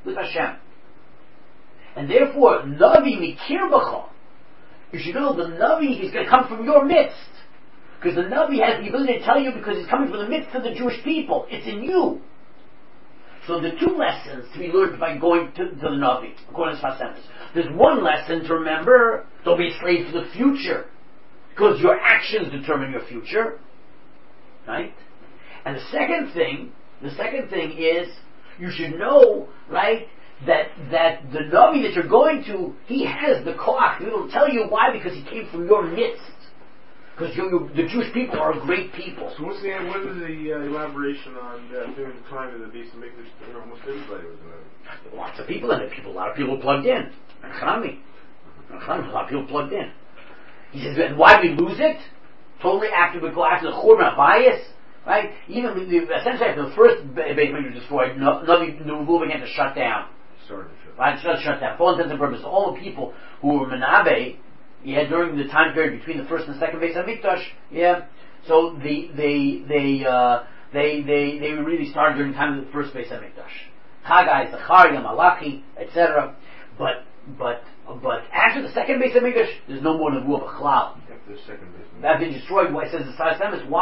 and therefore Navi mikir b'cha. You should know the Navi. He's going to come from your midst, because the Navi has the ability to tell you because he's coming from the midst of the Jewish people. It's in you. So the two lessons to be learned by going to the Navi, according to Fasemes. There's one lesson to remember: don't be a slave to the future, because your actions determine your future. Right? And the second thing is you should know, right, that the Navi that you're going to, he has the koach. He will tell you why, because he came from your midst. Because the Jewish people are a great people. So what is the elaboration on during the time of the Beis Hamikdash? Almost everybody was in that. Lots of people in it. A lot of people plugged in. A lot of people plugged in. He says, and why did we lose it? Totally after the Churban bias, right? Even essentially after the first Beit Hamikdash was destroyed, Navi began to shut down. Right? Shut down. For all intents and purposes, all the people who were Menabe, during the time period between the first and second Beit Hamikdash, so they really started during the time of the first Beit Hamikdash. Chagai, Zechariah, Malachi, etc. But after the second Beit Hamikdash, there's no more Nevuah B'chlal. After the second Beit Hamikdash. That been destroyed. Why it says the Fasemes? Why?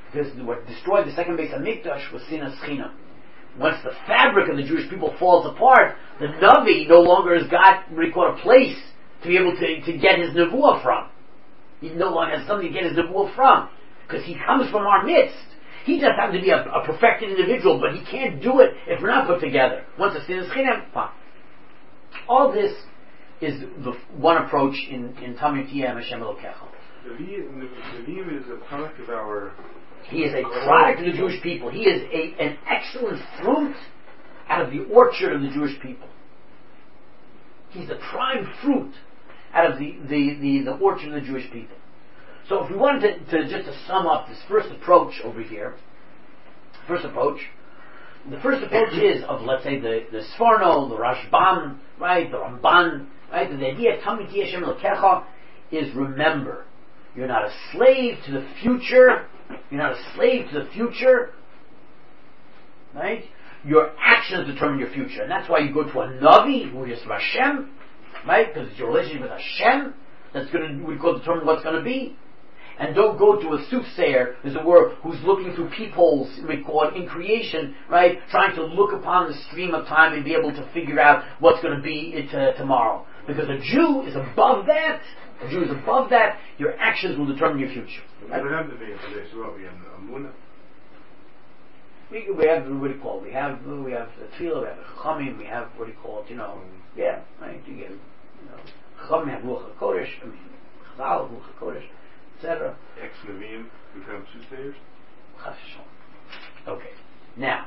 Because what destroyed the second base of Mikdash was Sinas Chinam. Once the fabric of the Jewish people falls apart, the Navi no longer has got a place to be able to get his nevuah from. He no longer has something to get his nevuah from, because he comes from our midst. He just happens to be a perfected individual, but he can't do it if we're not put together. Once the Sinas Chinam, fine. All this is the one approach in Tamim Tiyeh Hashem Elokecha. Nevi'im is a product of our... He is a product of the Jewish people. He is an excellent fruit out of the orchard of the Jewish people. He's the prime fruit out of the orchard of the Jewish people. So if we wanted to sum up this first approach over here, the first approach is of, let's say, the Sforno, the Rashbam, right, the Ramban, right, the idea of Tamim Tiyeh Hashem Elokecha is remember, you're not a slave to the future. You're not a slave to the future, right? Your actions determine your future, and that's why you go to a Navi who is Hashem, right? Because it's your relationship with Hashem that's going to determine what's going to be. And don't go to a soothsayer, as it were, who's looking through peepholes, we call it, in creation, right? Trying to look upon the stream of time and be able to figure out what's going to be tomorrow. Because a Jew is above that. A Jew is above that. Your actions will determine your future. Right? We have the thing today, so we have Amunah. We have what do you call it? We have the tefillah, we have the chachamim, we have what do you call it? Yeah, right. You get chachamim have ruach hakodesh. Chazal ruach hakodesh, etc. Ex-Nevi'im become soothsayers. Chas v'shalom. Okay, now.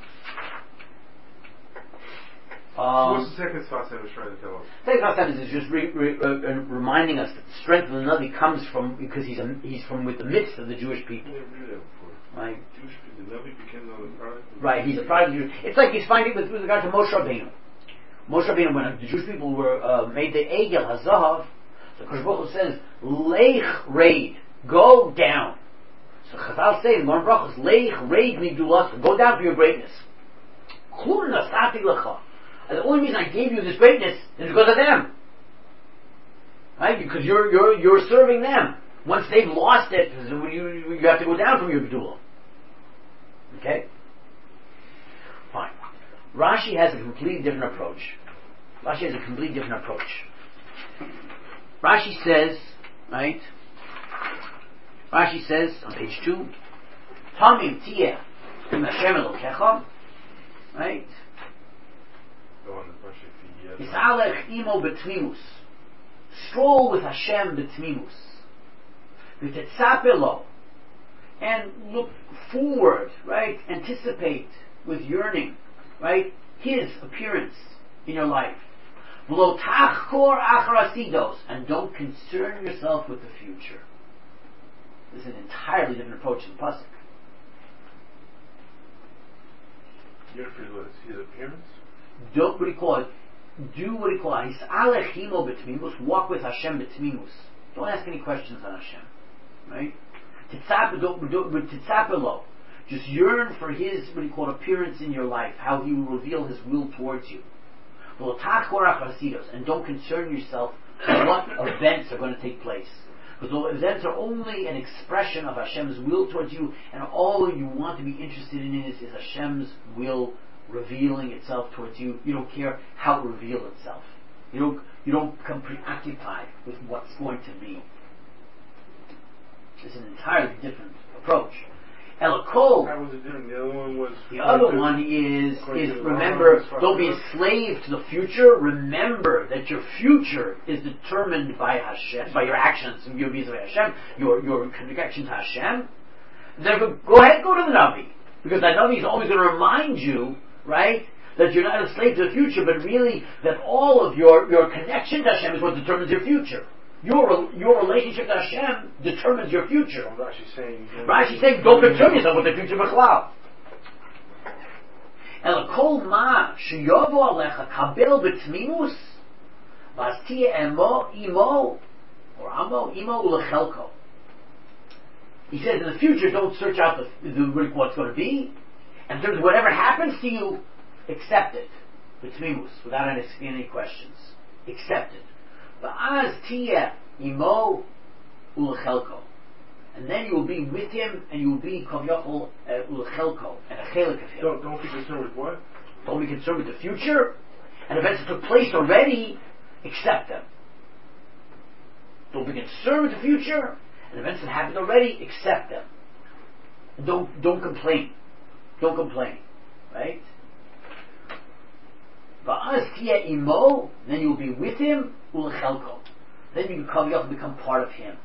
What's the second thought I was trying to tell us? Second thought is just reminding us that the strength of the Navi comes from, because he's from with the midst of the Jewish people. I didn't read that before. Right. The Navi became the product. Right, he's a product of the Jewish. It's like he's finding with regard to Moshe Rabbeinu. Moshe Rabbeinu, when the Jewish people were made the Egel Hazahav, so Kosh Baruch Hu says, Leich Raid, go down. So Chazal say in Moran Brachos, Leich Raid Migdulas, go down for your greatness. Klum Nasati Lecha. And the only reason I gave you this greatness is because of them, right? Because you're serving them. Once they've lost it, you have to go down from your Gedula. Okay, fine. Rashi has a completely different approach. Rashi says, right? Rashi says on page 2, Tamim Tiyeh Hashem Elokecha, right? Yisalech imo betmimus. Stroll with Hashem betmimus. V'tetzapelo. And look forward, right? Anticipate with yearning, right? His appearance in your life. V'lo tachkor achar asidos. And don't concern yourself with the future. This is an entirely different approach to the pasuk. His appearance? Don't what do you call it? Do what do you call it? Walk with Hashem betmimus. Don't ask any questions on Hashem, right? Titzapelo. Just yearn for His what do you call it, appearance in your life, how He will reveal His will towards you. And don't concern yourself with what events are going to take place, because those events are only an expression of Hashem's will towards you, and all you want to be interested in is Hashem's will revealing itself towards you. You don't care how it reveals itself. You don't become preoccupied with what's going to be. It's an entirely different approach. Elokol. How was it different? The other one was. The other one is remember, don't be a slave to the future. Remember that your future is determined by Hashem, by your actions, your visa by Hashem, your connection to Hashem. Therefore, go ahead, go to the Navi, because that Navi is always going to remind you, right, that you're not a slave to the future, but really that all of your connection to Hashem is what determines your future. Your relationship to Hashem determines your future. Rashi's saying, don't concern yourself with the future b'chlal. Elakol ma sheyovo alecha kabel b'tzmimus v'astiyeh imo ulechelko. He says, in the future, don't search out what's going to be. And in terms of whatever happens to you, accept it. B'tzmimus, without asking any questions. Accept it. Va'az tiyeh imo ulechelko. and then you will be with him, and you will be Kavyochel Ulchelko, and a chelik of him. Don't be concerned with what? Don't be concerned with the future, and events that took place already, accept them. Don't be concerned with the future, and events that happened already, accept them. Don't complain. Don't complain. Right? Va'az tiyeh imo, then you will be with him, ulchelko. Then you become part of him.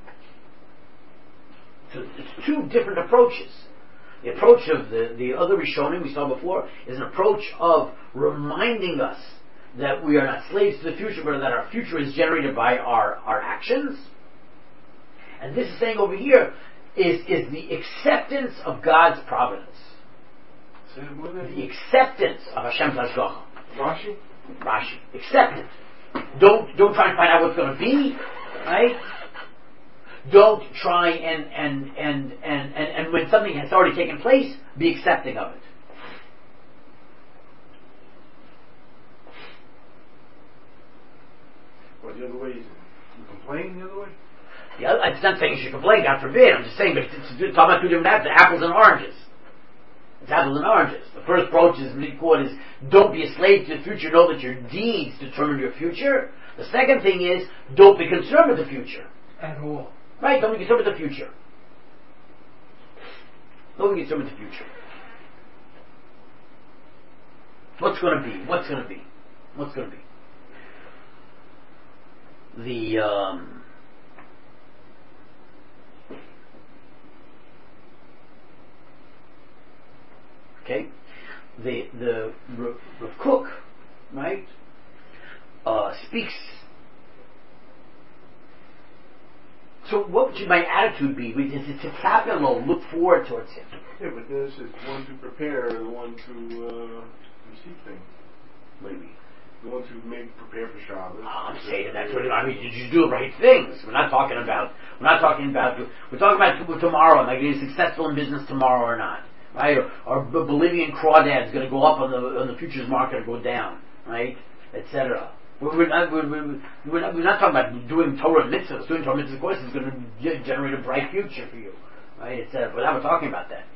So it's two different approaches. The approach of the other Rishonim we saw before is an approach of reminding us that we are not slaves to the future, but that our future is generated by our actions. And this is saying over here is the acceptance of God's providence. The acceptance of Hashem's Hashgacha. Rashi. Accept it. Don't try and find out what's going to be, right? Don't try and when something has already taken place, be accepting of it. Well, the other way is you complain the other way? Yeah, it's not saying you should complain, God forbid. I'm just saying, but it's talking about two different apples and oranges. It's apples and oranges. The first approach is don't be a slave to the future, know that your deeds determine your future. The second thing is, don't be concerned with the future. At all. Right, don't be concerned with the future. Don't be concerned with the future. What's going to be? What's going to be? What's going to be? Okay, the Rav Kook, right, speaks. So what should my attitude be? It's a capital. Look forward towards him. Yeah, but this is one to prepare, the one to receive things. What do you mean? The one to maybe prepare for Shabbos. I'm saying that's what I mean. Did you do the right things? We're talking about tomorrow. Like, are you successful in business tomorrow or not? Right? Or Bolivian crawdad is going to go up on the futures market or go down, right? Etc. We're not talking about doing Torah mitzvahs. Doing Torah mitzvahs, of course, is going to generate a bright future for you, right? Etc. But we're talking about that.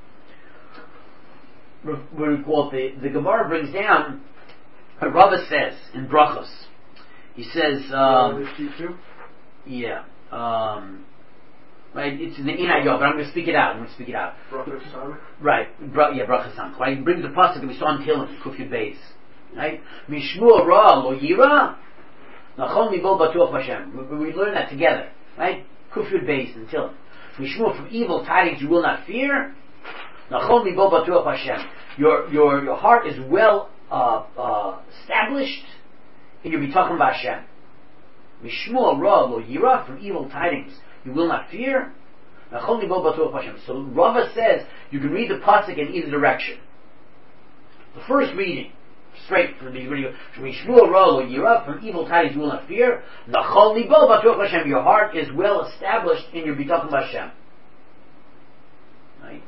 What we call it, the Gemara brings down. Rava says in Brachos, he says, yeah. Right, it's in the Inayot, but I'm going to speak it out. Brachas Sam? Right, Brachas Sam. Right, he brings the pasuk that we saw in Tehillim, Kufyud Beis. Right, Mishmur Ra Lo Yira, Nachon Mibol Batuach Hashem. We learn that together. Right, Kufyud Beis in Tehillim. Mishmur, from evil tidings you will not fear. Nachon Mibol Batuach Hashem. Your heart is well established, and you'll be talking about Hashem. Mishmur Ra Lo Yira, from evil tidings you will not fear. So Rava says you can read the pasuk in either direction. The first reading, straight from the video, from evil tidings you will not fear. Your heart is well established in your bitachon Hashem. Right.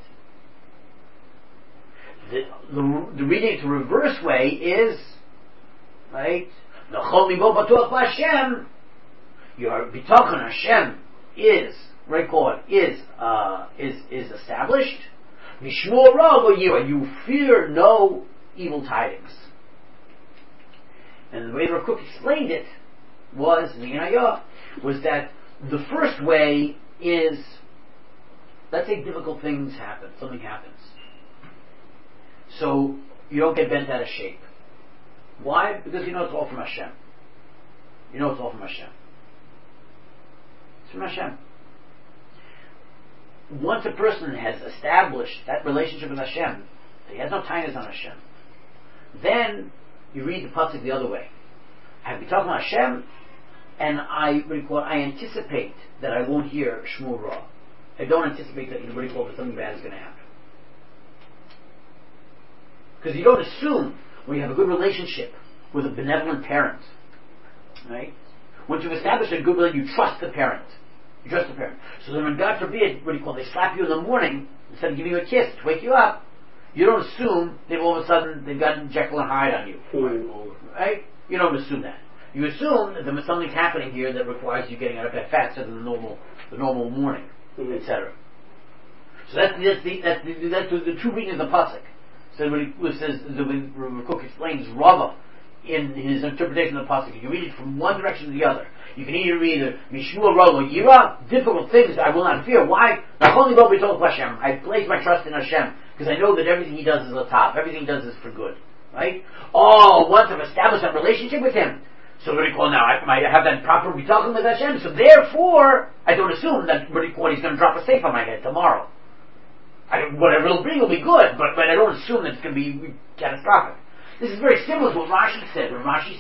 The reading the reverse way is right. Your bitachon Hashem is established. Mishmur Ra, you fear no evil tidings. And the way Rav Kook explained it was in the Inayah was that the first way is, let's say difficult things happen, something happens, so you don't get bent out of shape. Why? Because you know it's all from Hashem. It's from Hashem. Once a person has established that relationship with Hashem, he has no ties on Hashem, then you read the pasuk the other way. I have been talking about Hashem, and I anticipate that I won't hear Shmur Ra. I don't anticipate that something bad is going to happen. Because you don't assume when you have a good relationship with a benevolent parent, right? Once you've established a good relationship, you trust the parent. So then when God forbid, they slap you in the morning, instead of giving you a kiss to wake you up, you don't assume all of a sudden they've got Jekyll and Hyde on you. Right? You don't assume that. You assume that something's happening here that requires you getting out of bed faster than the normal morning, etc. So that's the true reading of the pasuk. So when it says, when Rav Kook explains Rava in his interpretation of the pasuk, you can read it from one direction to the other. You can either read Mishmua Rava Yira, difficult things I will not fear. Why? I place my trust in Hashem because I know that everything He does is a top. Everything He does is for good. Right? Oh, once I've established that relationship with Him, so what do you call now? I have that proper bitachon with Hashem. So therefore, I don't assume that what do you call He's going to drop a safe on my head tomorrow. Whatever it'll bring will be good, but I don't assume that it's going to be catastrophic. This is very similar to what Rashi said. When Rashi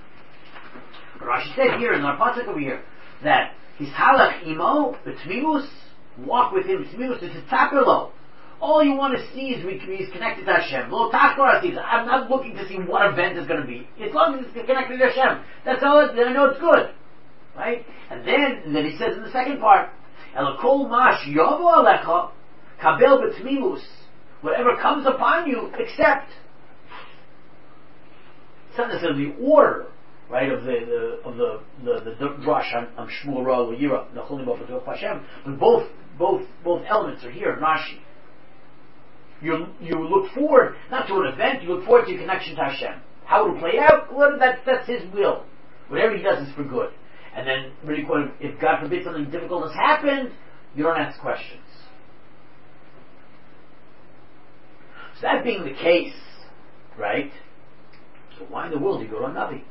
said here in our pasuk over here that he's halach imo b'tmimus, walk with him tmimus, it's a tapelo. All you want to see is he's connected to Hashem. I'm not looking to see what event is going to be. As long as it's connected to Hashem, that's all. Then I know it's good, right? And then he says in the second part, Elakol mash yavo alecha kabel b'tmimus. Whatever comes upon you, accept. It's not necessarily the order, right, of the drush on Shmuel Ra or Yira, Nacholim B'Fatuch Hashem, but both elements are here in Rashi. You look forward not to an event, you look forward to your connection to Hashem. How it will play out, well, that's His will. Whatever He does is for good. And then, really, if God forbid something difficult has happened, you don't ask questions. So that being the case, right? So why in the world do you go to a Navi?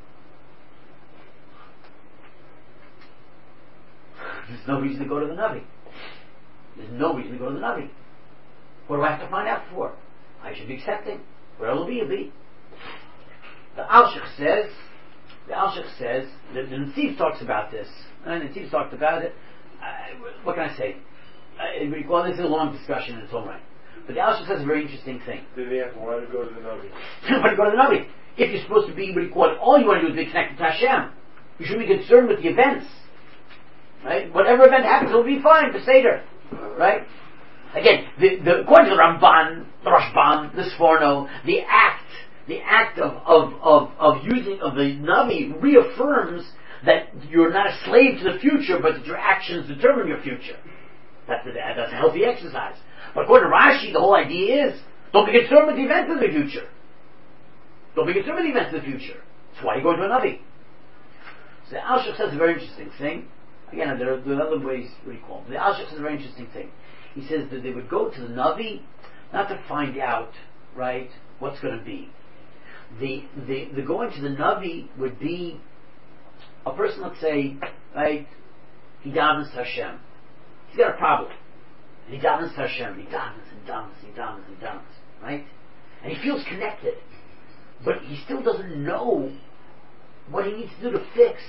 There's no reason to go to the Navi. There's no reason to go to the Navi. What do I have to find out for? I should be accepting. Whatever it'll be. The Alshich says, the Netziv talks about this, and the Netziv talked about it. What can I say? This is a long discussion in its own right. But the Alshich says a very interesting thing. Did he ask why to go to the Navi? Why to go to the Navi? If you're supposed to be all you want to do is be connected to Hashem. You should be concerned with the events. Right? Whatever event happens, it'll be fine for Seder. Right? Again, according to the Ramban, the Rashban, the Sforno, the act of using of the Navi reaffirms that you're not a slave to the future, but that your actions determine your future. That's a healthy exercise. But according to Rashi, the whole idea is don't be concerned with the events of the future. Don't be concerned with the events of the future. That's why you're going to a Navi. So the Alshich says a very interesting thing. Again, there are other ways to recall. The Alshich says a very interesting thing. He says that they would go to the Navi not to find out, right, what's going to be. The going to the Navi would be a person, let's say, right, he davens to Hashem. He's got a problem. And he davens to Hashem. He davens, right? And he feels connected. But he still doesn't know what he needs to do to fix.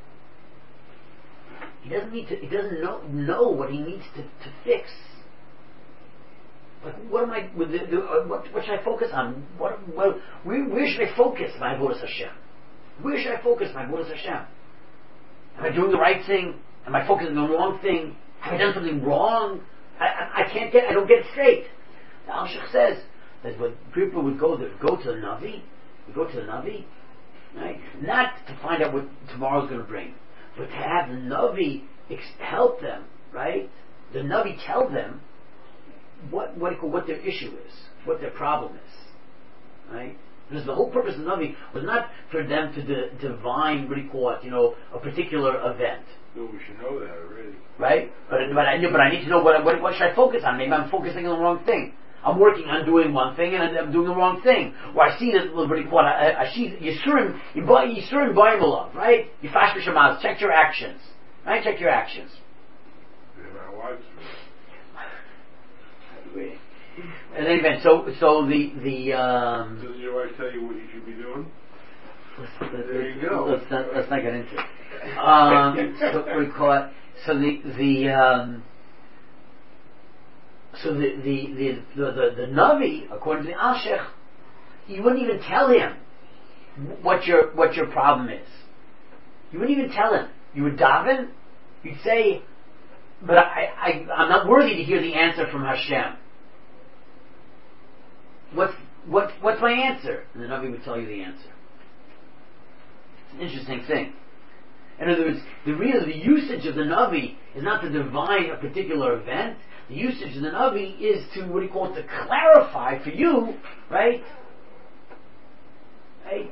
He doesn't know what he needs to fix. Like, what should I focus on? Where should I focus my avodas Hashem? Where should I focus my avodas Hashem? Am I doing the right thing? Am I focusing on the wrong thing? Have I done something wrong? I don't get it straight. The Alshich says that when people would go to the Navi, right? Not to find out what tomorrow's going to bring, but to have the Navi help them, right? The Navi tell them what their issue is, what their problem is, right? Because the whole purpose of the Navi was not for them to divine, a particular event. No, we should know that already. Right? But I need to know what should I focus on. Maybe I'm focusing on the wrong thing. I'm working on doing one thing and I'm doing the wrong thing. Or I see that Yisurim Baimullah, right? Yifash B'Shamaz, check your actions. Right? Check your actions. And then event. So the doesn't your wife tell you what you should be doing? There you go. Let's not get into it. So we call it. So the Navi, according to the Alshich, you wouldn't even tell him what your problem is. You wouldn't even tell him. You would daven. You'd say, "But I'm not worthy to hear the answer from Hashem. What's my answer?" And the Navi would tell you the answer. It's an interesting thing. In other words, the usage of the Navi is not to divine a particular event. The usage of the Navi is to, what do you call it, to clarify for you, right? Right?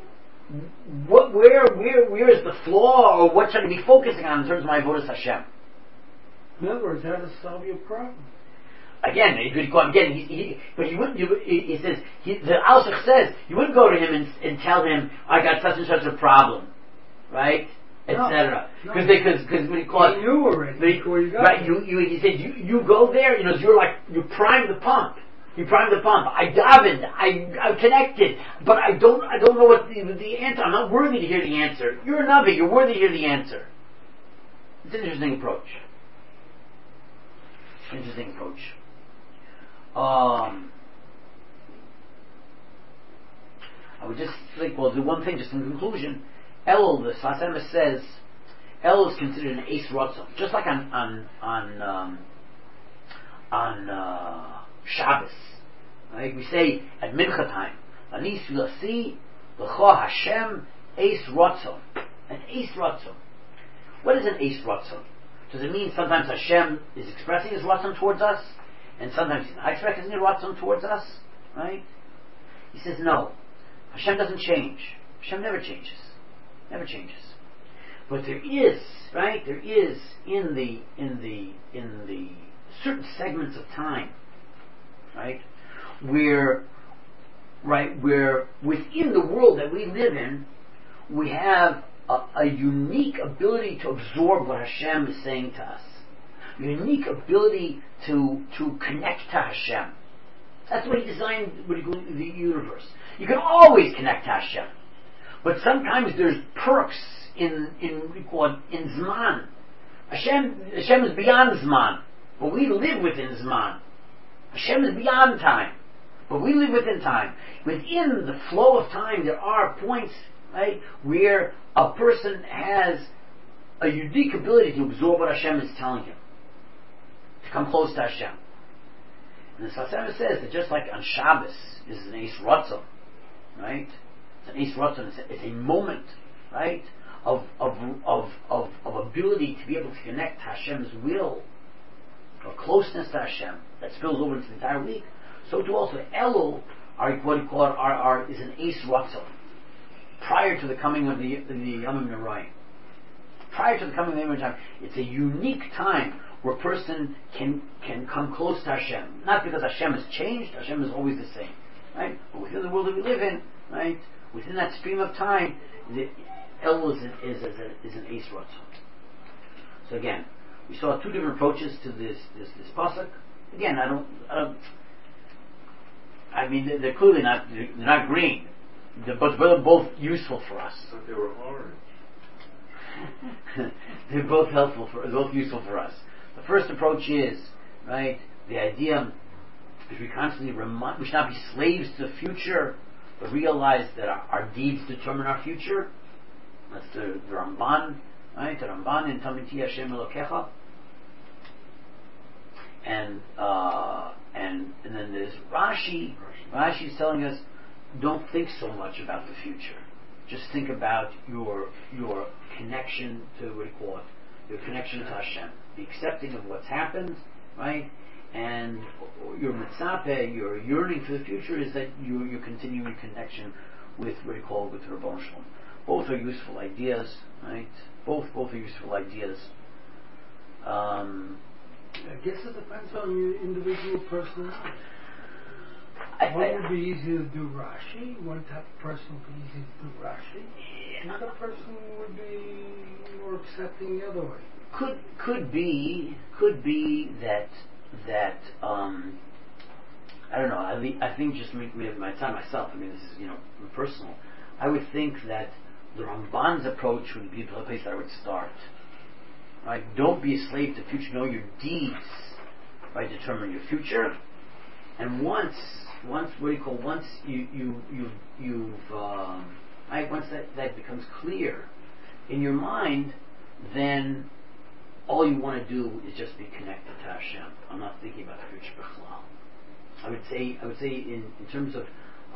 Where is the flaw, or what should I be focusing on in terms of my avodas Hashem? In other words, how to solve your problem. Again, but you wouldn't. He says the Alshich says you wouldn't go to him and tell him I got such and such a problem, right, etc. Because what you call it, he knew already before you got right. there. He said you go there. You're like you prime the pump. You prime the pump. I davened. I'm connected, but I don't know what the answer. I'm not worthy to hear the answer. You're a Navi. You're worthy to hear the answer. It's an interesting approach. I would just think, do one thing just in conclusion. El, the Sfas Emes says, El is considered an Eis Ratzon, just like on Shabbos. Right? We say at Mincha time, Ani Silasi L'cho Hashem Eis Ratzon, an Eis Ratzon. What is an Eis Ratzon? Does it mean sometimes Hashem is expressing His Ratzon towards us, and sometimes He's not expressing His Ratzon towards us? Right? He says no. Hashem doesn't change. Hashem never changes. Never changes. But there is, right? There is in the certain segments of time, right, where within the world that we live in, we have a unique ability to absorb what Hashem is saying to us. A unique ability to connect to Hashem. That's what He designed the universe. You can always connect to Hashem. But sometimes there's perks in Zman. Hashem is beyond Zman. But we live within Zman. Hashem is beyond time. But we live within time. Within the flow of time, there are points, right, where a person has a unique ability to absorb what Hashem is telling him, to come close to Hashem. And the Sfas Emes says that just like on Shabbos is an Eis Ratzon, right? It's an Eis Ratzon. It's a moment, right, of ability to be able to connect to Hashem's will, of closeness to Hashem that spills over into the entire week. So too also Elul, is an Eis Ratzon. Prior to the coming of the Yomim Noraim. Prior to the coming of the Yomim Noraim, it's a unique time where a person can come close to Hashem. Not because Hashem has changed, Hashem is always the same. Right? But within the world that we live in, right, within that stream of time, the Elul is an Eis Ratzon. So again, we saw two different approaches to this pasuk. Again, they're clearly they're not green. But they're both useful for us. But they were orange. They're both both useful for us. The first approach is, right, the idea is we constantly we should not be slaves to the future, but realize that our deeds determine our future. That's the Ramban, right? The Ramban in Tamiti Hashem Elokecha. And then there's Rashi. Rashi is telling us, don't think so much about the future. Just think about your connection to your connection to Hashem, the accepting of what's happened, right? And your mitzapeh, your yearning for the future is that you're continuing connection with with Ribono Shel Olam. Both are useful ideas, right? Both are useful ideas. I guess it depends on your individual personality. One would be easier to do Rashi. One type of person would be easier to do Rashi. Another person would be more accepting the other way. Could be that I don't know. I think just myself. I mean, this is personal. I would think that the Ramban's approach would be the place that I would start. Right? Don't be a slave to the future. Know your deeds, right, determine your future. And once that becomes clear in your mind, then all you want to do is just be connected to Hashem. I'm not thinking about the future b'chlal. I would say in terms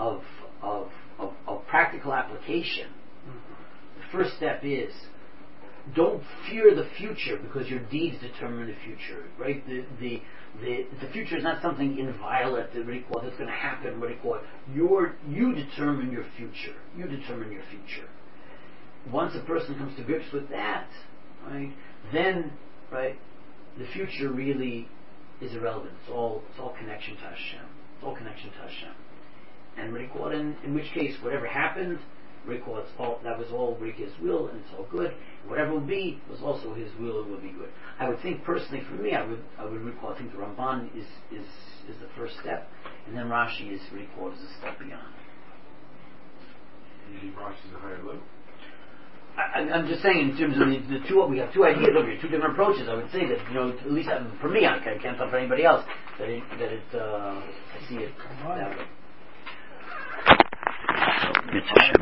of practical application, the first step is don't fear the future because your deeds determine the future, right? The future is not something inviolate that's going to happen. You determine your future. You determine your future. Once a person comes to grips with that, right, then, right, the future really is irrelevant. It's all connection to Hashem. It's all connection to Hashem. And in which case, whatever happened, that was all His will, and it's all good. Whatever will be was also His will, and will be good. I would think personally, for me, I would recall. I think the Ramban is the first step, and then Rashi is recalled as a step beyond. Usually Rashi is a higher level. I'm just saying, in terms of the two, we have two ideas over here, two different approaches. I would say that, at least for me, I can't tell for anybody else that I see it that way.